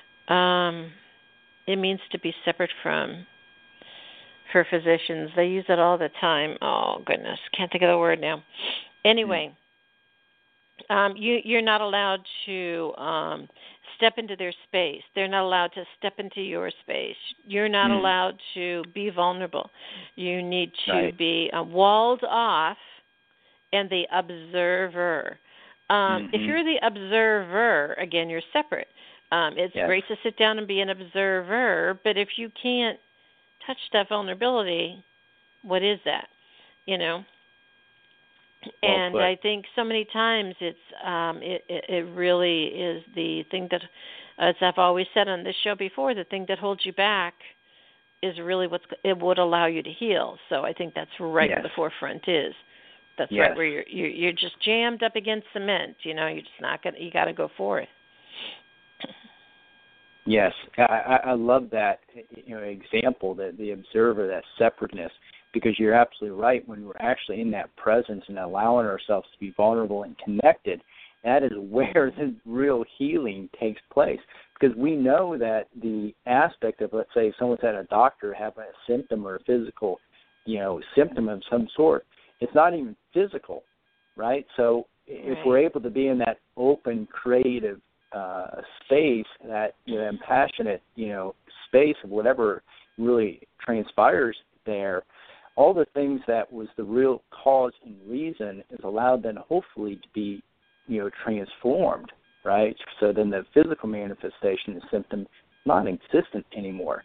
It means to be separate from, for physicians. They use it all the time. Oh goodness, can't think of the word now. Anyway. You're not allowed to step into their space. They're not allowed to step into your space. You're not allowed to be vulnerable. You need to be walled off and the observer. If you're the observer, again, you're separate. It's great to sit down and be an observer, but if you can't touch that vulnerability, what is that? You know? And I think so many times it really is the thing that, as I've always said on this show before, the thing that holds you back is really it would allow you to heal. So I think that's right where the forefront is. That's right where you're just jammed up against cement. You know, you're just not gonna. You got to go for it. Yes, I love that example, that the observer, that separateness. Because you're absolutely right. When we're actually in that presence and allowing ourselves to be vulnerable and connected, that is where the real healing takes place. Because we know that the aspect of, let's say, someone's at a doctor having a symptom or a physical, symptom of some sort, it's not even physical. right? So if we're able to be in that open, creative space, that and passionate, space of whatever really transpires there, all the things that was the real cause and reason is allowed then hopefully to be, transformed, right? So then the physical manifestation, the symptom, non-existent anymore.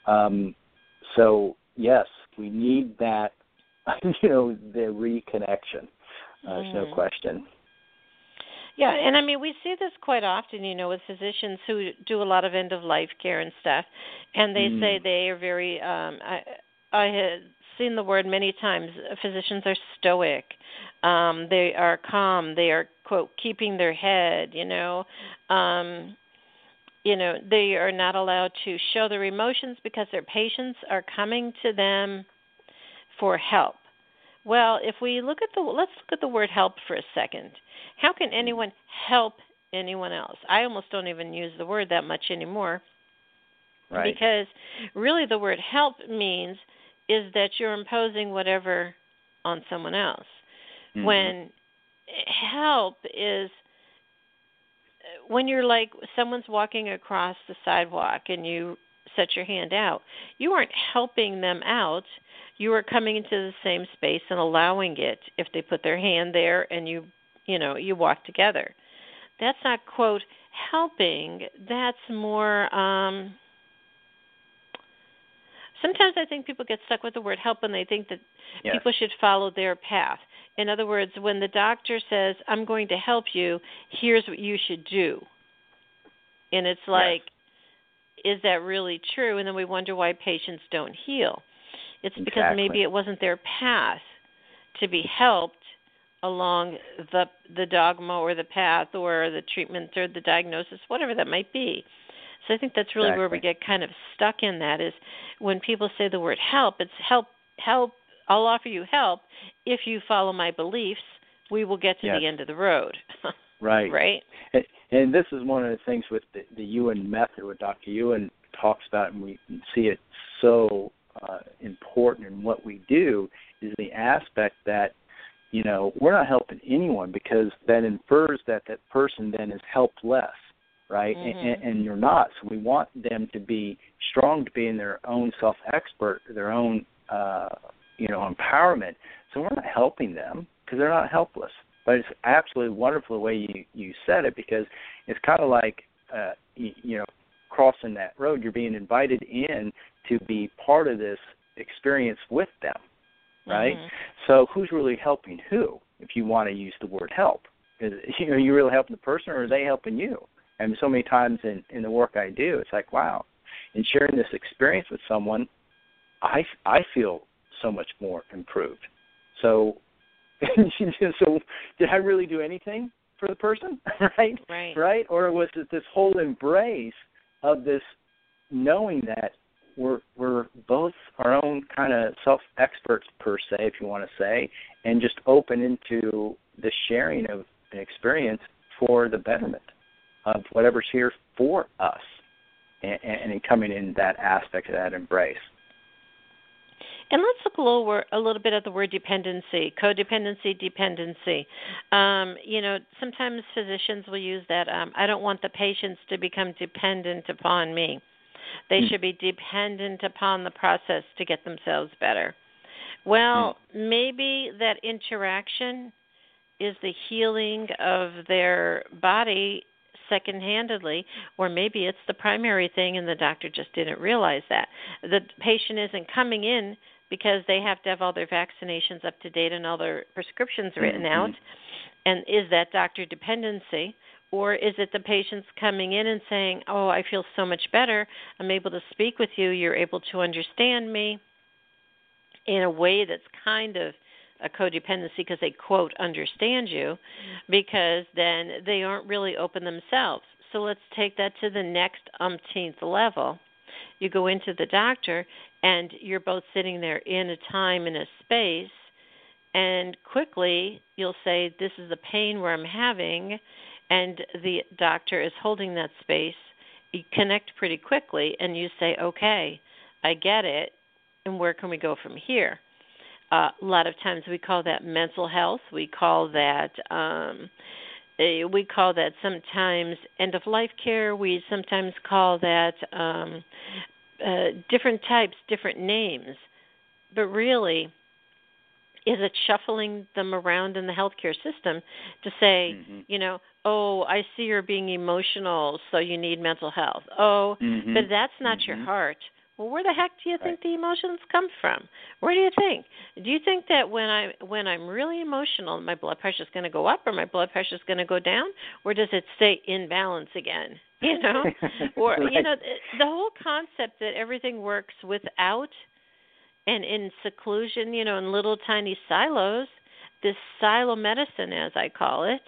So yes, we need that, the reconnection. There's no question. Yeah, and I mean, we see this quite often, with physicians who do a lot of end-of-life care and stuff, and they say they are very, I had seen the word many times, physicians are stoic, they are calm, they are, quote, keeping their head, they are not allowed to show their emotions because their patients are coming to them for help. Well, if we let's look at the word help for a second. How can anyone help anyone else? I almost don't even use the word that much anymore. Right. Because really the word help means is that you're imposing whatever on someone else. Mm-hmm. When help is when you're like someone's walking across the sidewalk and you set your hand out, you aren't helping them out. You are coming into the same space and allowing it if they put their hand there and you walk together. That's not, quote, helping. That's more, sometimes I think people get stuck with the word help and they think that people should follow their path. In other words, when the doctor says, I'm going to help you, here's what you should do. And it's like, is that really true? And then we wonder why patients don't heal. It's because maybe it wasn't their path to be helped along the dogma or the path or the treatment or the diagnosis, whatever that might be. So I think that's really where we get kind of stuck in that is when people say the word help, it's help, I'll offer you help. If you follow my beliefs, we will get to the end of the road. Right. Right. And this is one of the things with the Ewan method, what Dr. Ewan talks about, and we see it so important in what we do, is the aspect that, we're not helping anyone because that infers that person then is helpless, right? Mm-hmm. And you're not. So we want them to be strong, to be in their own self-expert, their own, empowerment. So we're not helping them because they're not helpless. But it's absolutely wonderful the way you said it, because it's kind of like, crossing that road. You're being invited in to be part of this experience with them, right? Mm-hmm. So who's really helping who, if you want to use the word help? Is, are you really helping the person, or are they helping you? And so many times in the work I do, it's like, wow, in sharing this experience with someone, I feel so much more improved. So, so did I really do anything for the person, right? Or was it this whole embrace of this knowing that we're both our own kind of self-experts per se, if you want to say, and just open into the sharing of an experience for the betterment of whatever's here for us, and coming in that aspect of that embrace. And let's look a little bit at the word dependency, codependency, dependency. Sometimes physicians will use that, I don't want the patients to become dependent upon me. They should be dependent upon the process to get themselves better. Well, maybe that interaction is the healing of their body second-handedly, or maybe it's the primary thing and the doctor just didn't realize that. The patient isn't coming in because they have to have all their vaccinations up to date and all their prescriptions written out. And is that doctor dependency? Or is it the patient's coming in and saying, oh, I feel so much better. I'm able to speak with you. You're able to understand me in a way that's kind of a codependency because they, quote, understand you, because then they aren't really open themselves. So let's take that to the next umpteenth level. You go into the doctor, and you're both sitting there in a time and a space, and quickly you'll say, this is the pain where I'm having, and the doctor is holding that space. You connect pretty quickly, and you say, okay, I get it, and where can we go from here? A lot of times we call that mental health. We call that sometimes end of life care. We sometimes call that different types, different names. But really, is it shuffling them around in the healthcare system to say, oh, I see you're being emotional, so you need mental health. Oh, but that's not your heart. Well, where the heck do you think the emotions come from? Where do you think? Do you think that when I'm really emotional, my blood pressure is going to go up, or my blood pressure is going to go down, or does it stay in balance again? Or the whole concept that everything works without and in seclusion, in little tiny silos, this silo medicine, as I call it,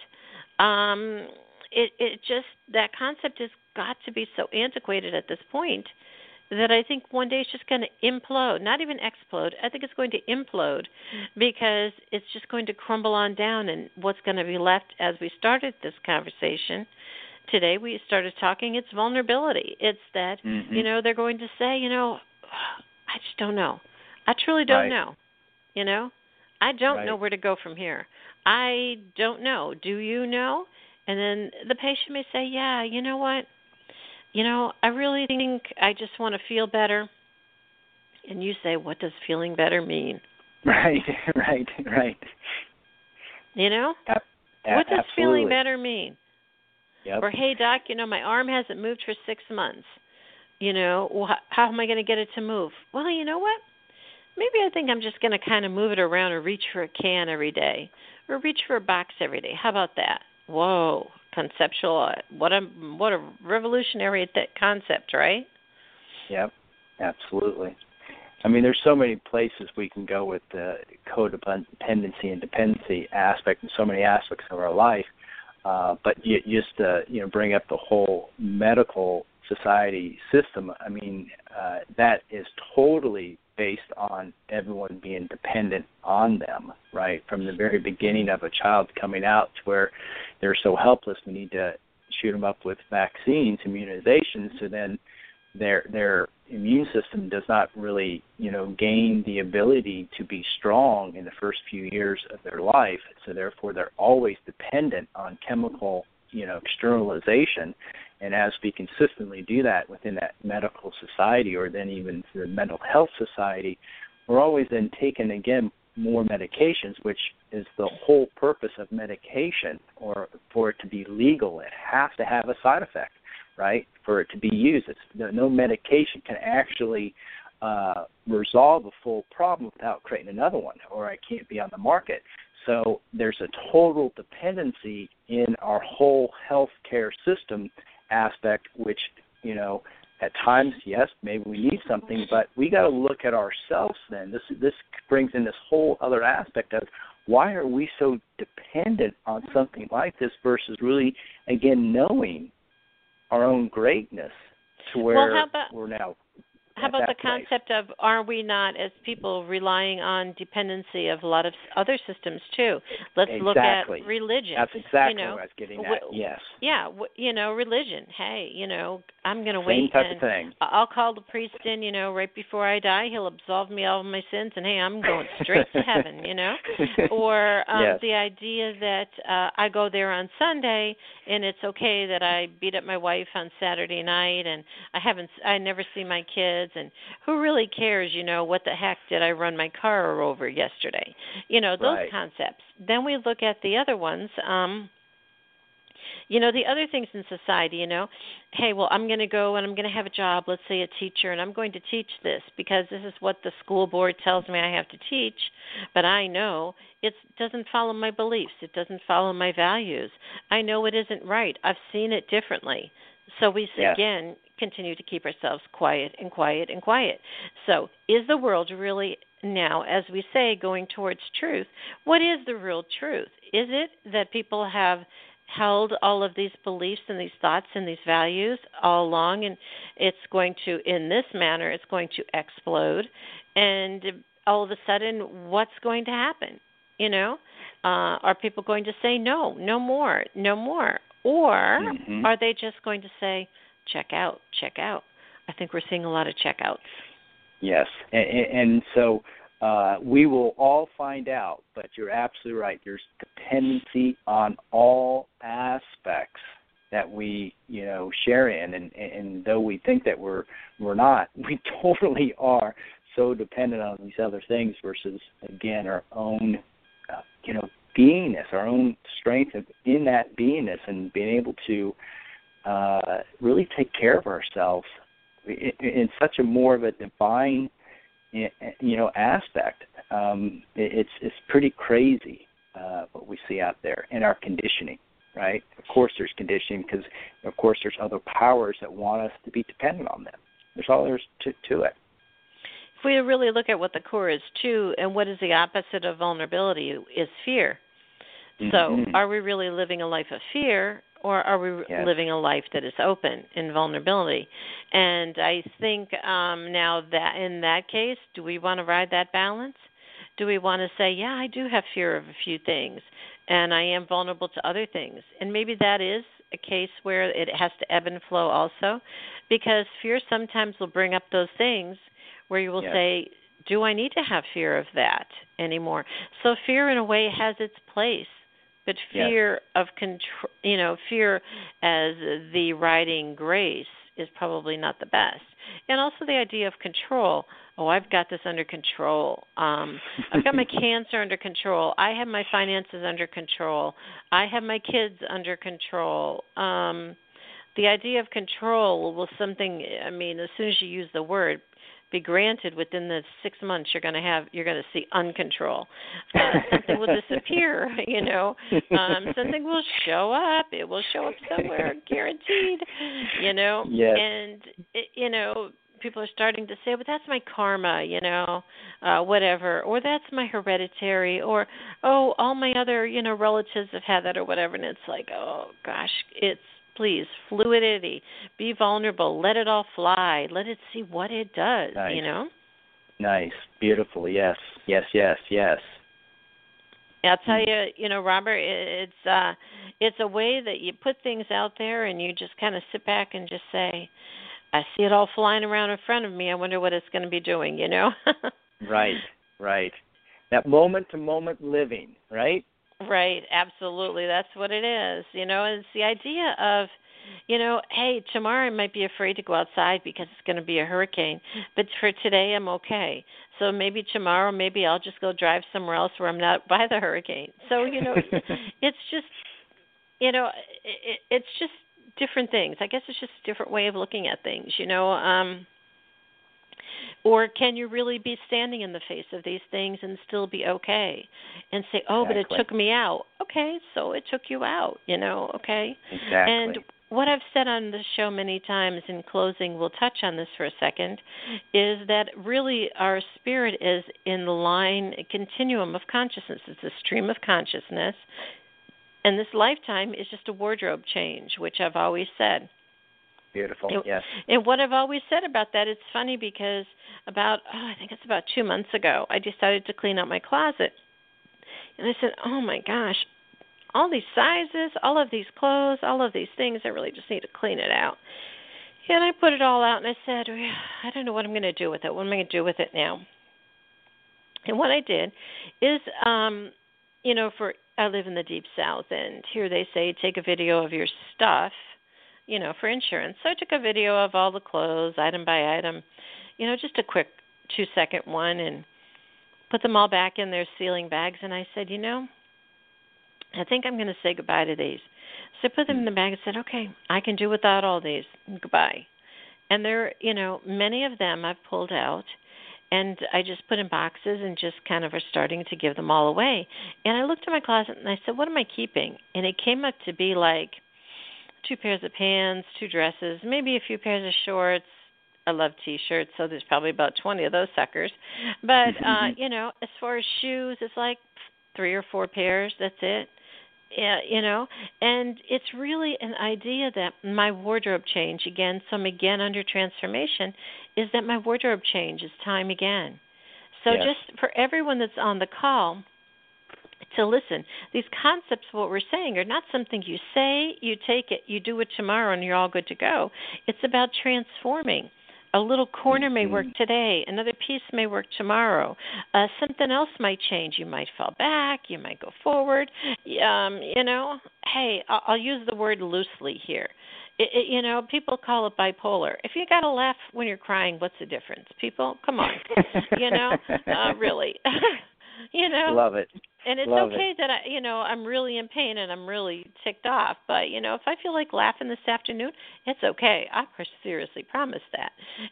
it just, that concept has got to be so antiquated at this point that I think one day it's just going to implode, not even explode. I think it's going to implode because it's just going to crumble on down, and what's going to be left, as we started this conversation today, we started talking, it's vulnerability. It's that, they're going to say, I just don't know. I truly don't know. I don't know where to go from here. I don't know. Do you know? And then the patient may say, yeah, you know what? I really think I just want to feel better. And you say, what does feeling better mean? Right. What does feeling better mean? Yep. Or, hey, doc, my arm hasn't moved for 6 months. How am I going to get it to move? Well, you know what? Maybe I think I'm just going to kind of move it around or reach for a can every day or reach for a box every day. How about that? Whoa, conceptual. What a revolutionary concept, right? Yep, absolutely. I mean, there's so many places we can go with the codependency and dependency aspect and so many aspects of our life. But you just bring up the whole medical society system. I mean, that is totally based on everyone being dependent on them, right? From the very beginning of a child coming out to where they're so helpless, we need to shoot them up with vaccines, immunizations, so then their immune system does not really, gain the ability to be strong in the first few years of their life. So therefore, they're always dependent on chemical, externalization. And as we consistently do that within that medical society, or then even the mental health society, we're always then taking, again, more medications, which is the whole purpose of medication, or for it to be legal, it has to have a side effect, right, for it to be used. No medication can actually resolve a full problem without creating another one, or it can't be on the market. So there's a total dependency in our whole healthcare system aspect, which, at times, yes, maybe we need something, but we got to look at ourselves then. This brings in this whole other aspect of why are we so dependent on something like this versus really, again, knowing our own greatness to where we're now. How about the concept of, are we not, as people, relying on dependency of a lot of other systems, too? Let's look at religion. That's exactly what I was getting at, yes. Yeah, religion. Hey, I'm going to wait. Same type of thing. I'll call the priest in, right before I die. He'll absolve me of all my sins, and, hey, I'm going straight to heaven, Or the idea that I go there on Sunday, and it's okay that I beat up my wife on Saturday night, and I never see my kids. And who really cares, what the heck did I run my car over yesterday? Those concepts. Then we look at the other ones, the other things in society, hey, well, I'm going to go and I'm going to have a job, let's say a teacher, and I'm going to teach this because this is what the school board tells me I have to teach, but I know it doesn't follow my beliefs. It doesn't follow my values. I know it isn't right. I've seen it differently. So we, again, continue to keep ourselves quiet and quiet and quiet. So is the world really now, as we say, going towards truth? What is the real truth? Is it that people have held all of these beliefs and these thoughts and these values all along, and it's going to, in this manner, it's going to explode, and all of a sudden, what's going to happen? Are people going to say, no more, no more? Or are they just going to say, check out, check out? I think we're seeing a lot of checkouts. Yes. And so we will all find out, but you're absolutely right. There's dependency on all aspects that we, share in, and though we think that we're not, we totally are so dependent on these other things versus, again, our own, beingness, our own strength in that beingness, and being able to really take care of ourselves in such a more of a divine, aspect. It's pretty crazy what we see out there in our conditioning, right? Of course there's conditioning because, of course, there's other powers that want us to be dependent on them. There's all there is to it. If we really look at what the core is, too, and what is the opposite of vulnerability is fear. So are we really living a life of fear, or are we living a life that is open in vulnerability? And I think now that in that case, do we want to ride that balance? Do we want to say, yeah, I do have fear of a few things, and I am vulnerable to other things? And maybe that is a case where it has to ebb and flow also, because fear sometimes will bring up those things where you will say, do I need to have fear of that anymore? So fear in a way has its place. But fear of control, fear as the riding grace is probably not the best. And also the idea of control. Oh, I've got this under control. I've got my cancer under control. I have my finances under control. I have my kids under control. The idea of control was something, as soon as you use the word, be granted within the 6 months you're going to see uncontrol. Something will disappear, something will show up. It will show up somewhere, guaranteed, Yes. And people are starting to say, but that's my karma, whatever, or that's my hereditary, or all my other relatives have had that, or whatever. And it's like, oh gosh, please, fluidity, be vulnerable, let it all fly, let it see what it does, Nice. Nice, beautiful, yes. I'll tell you, Robert, it's a way that you put things out there and you just kind of sit back and just say, I see it all flying around in front of me, I wonder what it's going to be doing, Right. That moment-to-moment living, right? Right, absolutely. That's what it is. It's the idea of, hey, tomorrow I might be afraid to go outside because it's going to be a hurricane, but for today I'm okay. So maybe tomorrow, maybe I'll just go drive somewhere else where I'm not by the hurricane. So, it's just, it's just different things. I guess it's just a different way of looking at things, Or can you really be standing in the face of these things and still be okay and say, oh, Exactly. but it took me out. Okay, so it took you out, okay? Exactly. And what I've said on the show many times in closing, we'll touch on this for a second, is that really our spirit is in the line, continuum of consciousness. It's a stream of consciousness. And this lifetime is just a wardrobe change, which I've always said. Beautiful, yes. And what I've always said about that, it's funny because I think it's about 2 months ago, I decided to clean out my closet. And I said, oh my gosh, all these sizes, all of these clothes, all of these things, I really just need to clean it out. And I put it all out and I said, I don't know what I'm going to do with it. What am I going to do with it now? And what I did is, I live in the Deep South, and here they say take a video of your stuff, for insurance. So I took a video of all the clothes, item by item, just a quick 2-second one, and put them all back in their sealing bags. And I said, I think I'm going to say goodbye to these. So I put them in the bag and said, okay, I can do without all these. Goodbye. And there, many of them I've pulled out, and I just put in boxes and just kind of are starting to give them all away. And I looked at my closet and I said, what am I keeping? And it came up to be like 2 pairs of pants, 2 dresses, maybe a few pairs of shorts. I love T-shirts, so there's probably about 20 of those suckers. But, as far as shoes, it's like 3 or 4 pairs. That's it. Yeah, and it's really an idea that my wardrobe change, again, so I'm again under transformation, is that my wardrobe change is time again. So just for everyone that's on the call to listen, these concepts, what we're saying, are not something you say, you take it, you do it tomorrow, and you're all good to go. It's about transforming. A little corner may work today. Another piece may work tomorrow. Something else might change. You might fall back. You might go forward. Hey, I'll use the word loosely here. People call it bipolar. If you got to laugh when you're crying, what's the difference? People, come on. Really. Love it. And it's okay that I'm really in pain and I'm really ticked off. But, if I feel like laughing this afternoon, it's okay. I seriously promise that,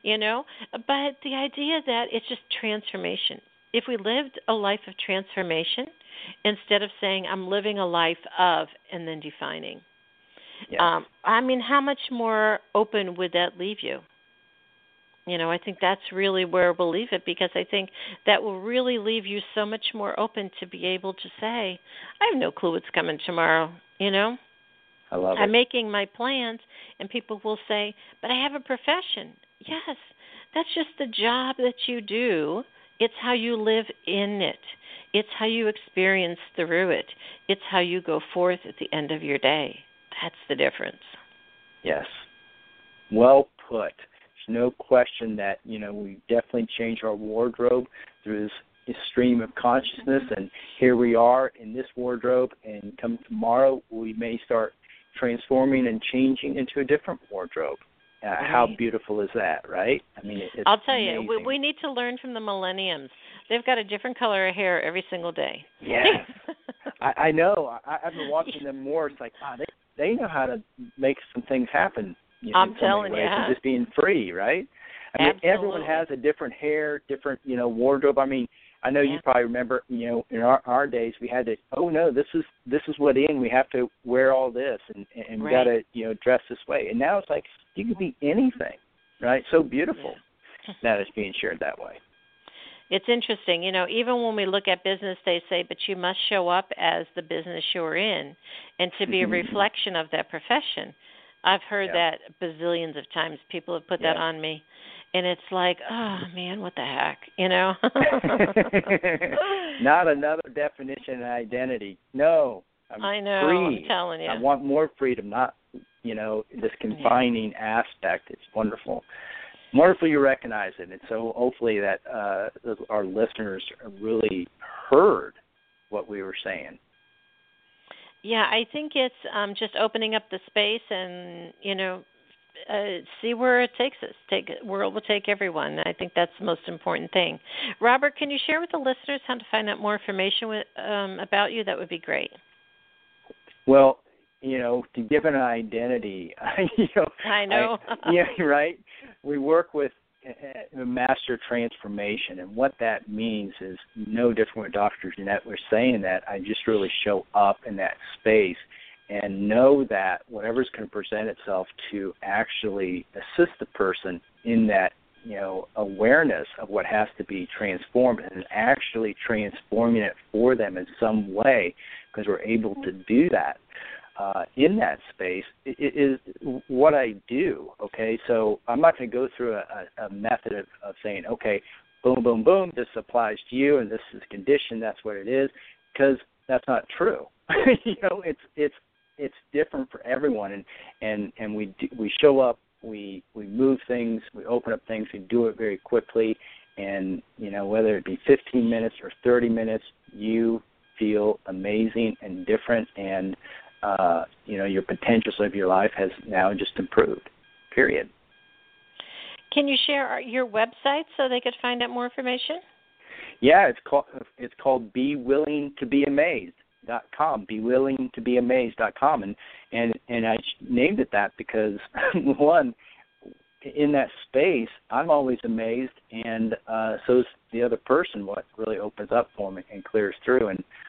But the idea that it's just transformation. If we lived a life of transformation instead of saying I'm living a life of and then defining, yes. How much more open would that leave you? I think that's really where we'll leave it, because I think that will really leave you so much more open to be able to say, I have no clue what's coming tomorrow, I love it. I'm making my plans, and people will say, but I have a profession. Yes, that's just the job that you do. It's how you live in it. It's how you experience through it. It's how you go forth at the end of your day. That's the difference. Yes. Well put. There's no question that, we definitely changed our wardrobe through this stream of consciousness, and here we are in this wardrobe, and come tomorrow we may start transforming and changing into a different wardrobe. Right. How beautiful is that, right? It's I'll tell you, amazing. we need to learn from the millenniums. They've got a different color of hair every single day. Yes. I know. I've been watching them more. It's like, wow, they know how to make some things happen. I'm telling you. Just being free, right? Absolutely. Everyone has a different hair, different, wardrobe. I know you probably remember, in our days we had to, this is what we have to wear all this, and we got to, dress this way. And now it's like you could be anything, right? So beautiful that it's being shared that way. It's interesting, even when we look at business, they say, but you must show up as the business you're in, and to be a reflection of that profession. I've heard that bazillions of times. People have put that on me. And it's like, oh, man, what the heck, Not another definition of identity. No. I know. Free. I'm telling you. I want more freedom, not, this confining aspect. It's wonderful. Wonderful you recognize it. And so hopefully that our listeners really heard what we were saying. Yeah, I think it's just opening up the space and, see where it takes us. Where it will take everyone. I think that's the most important thing. Robert, can you share with the listeners how to find out more information about you? That would be great. Well, to give it an identity, I know. Right? We work with master transformation, and what that means is no different what Dr. Jeanette was saying, that I just really show up in that space and know that whatever's going to present itself to actually assist the person in that, awareness of what has to be transformed, and actually transforming it for them in some way, because we're able to do that. In that space, it is what I do, okay? So I'm not going to go through a method of saying, okay, boom, boom, boom, this applies to you, and this is a condition, that's what it is, because that's not true. It's different for everyone, and we show up, we move things, we open up things, we do it very quickly, and, whether it be 15 minutes or 30 minutes, you feel amazing and different, and your potential of your life has now just improved, period. Can you share your website so they could find out more information? Yeah, it's called BeWillingToBeAmazed.com, BeWillingToBeAmazed.com, and I named it that because one, in that space, I'm always amazed, and so is the other person. What really opens up for me and clears through,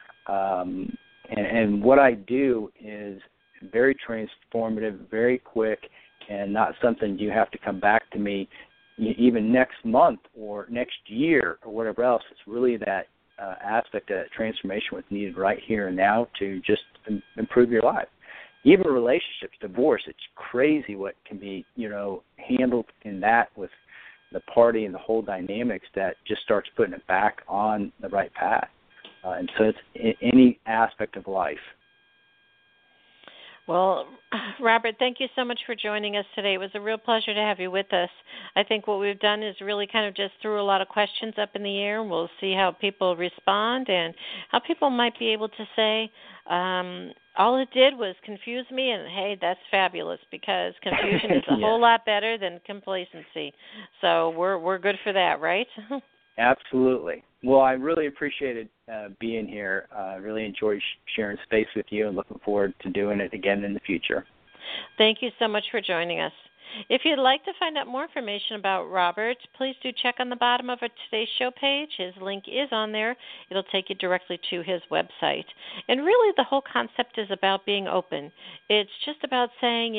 and what I do is very transformative, very quick, and not something you have to come back to me even next month or next year or whatever else. It's really that aspect of transformation was needed right here and now to just improve your life. Even relationships, divorce, it's crazy what can be, handled in that with the party and the whole dynamics that just starts putting it back on the right path. And so it's in any aspect of life. Well, Robert, thank you so much for joining us today. It was a real pleasure to have you with us. I think what we've done is really kind of just threw a lot of questions up in the air. We'll see how people respond and how people might be able to say, all it did was confuse me, and hey, that's fabulous, because confusion is a whole lot better than complacency. So we're good for that, right? Absolutely. Well, I really appreciated being here. I really enjoyed sharing space with you, and looking forward to doing it again in the future. Thank you so much for joining us. If you'd like to find out more information about Robert, please do check on the bottom of our today's show page. His link is on there. It'll take you directly to his website. And really, the whole concept is about being open. It's just about saying,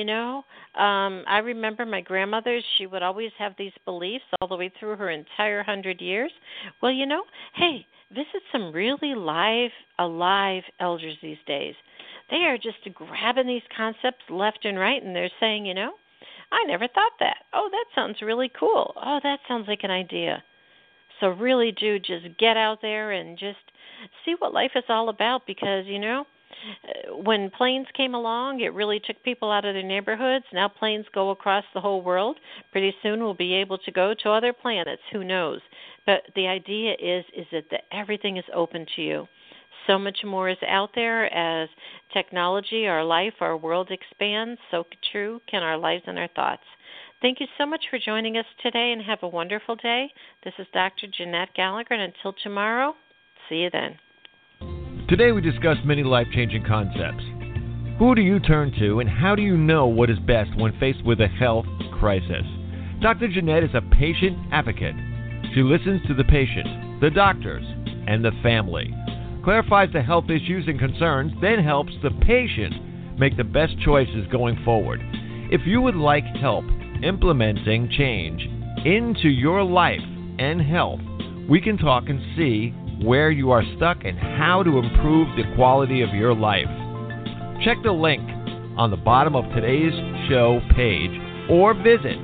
I remember my grandmother, she would always have these beliefs all the way through her entire 100 years. Well, hey, visit some really alive elders these days. They are just grabbing these concepts left and right, and they're saying, I never thought that. Oh, that sounds really cool. Oh, that sounds like an idea. So really do just get out there and just see what life is all about, because, when planes came along, it really took people out of their neighborhoods. Now planes go across the whole world. Pretty soon we'll be able to go to other planets. Who knows? But the idea is that everything is open to you. So much more is out there as technology, our life, our world expands. So true can our lives and our thoughts. Thank you so much for joining us today, and have a wonderful day. This is Dr. Jeanette Gallagher, and until tomorrow, see you then. Today we discussed many life-changing concepts. Who do you turn to, and how do you know what is best when faced with a health crisis? Dr. Jeanette is a patient advocate. She listens to the patient, the doctors, and the family, clarifies the health issues and concerns, then helps the patient make the best choices going forward. If you would like help implementing change into your life and health, we can talk and see where you are stuck and how to improve the quality of your life. Check the link on the bottom of today's show page, or visit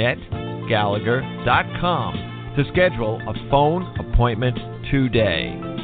drjeanettegallagher.com to schedule a phone appointment today.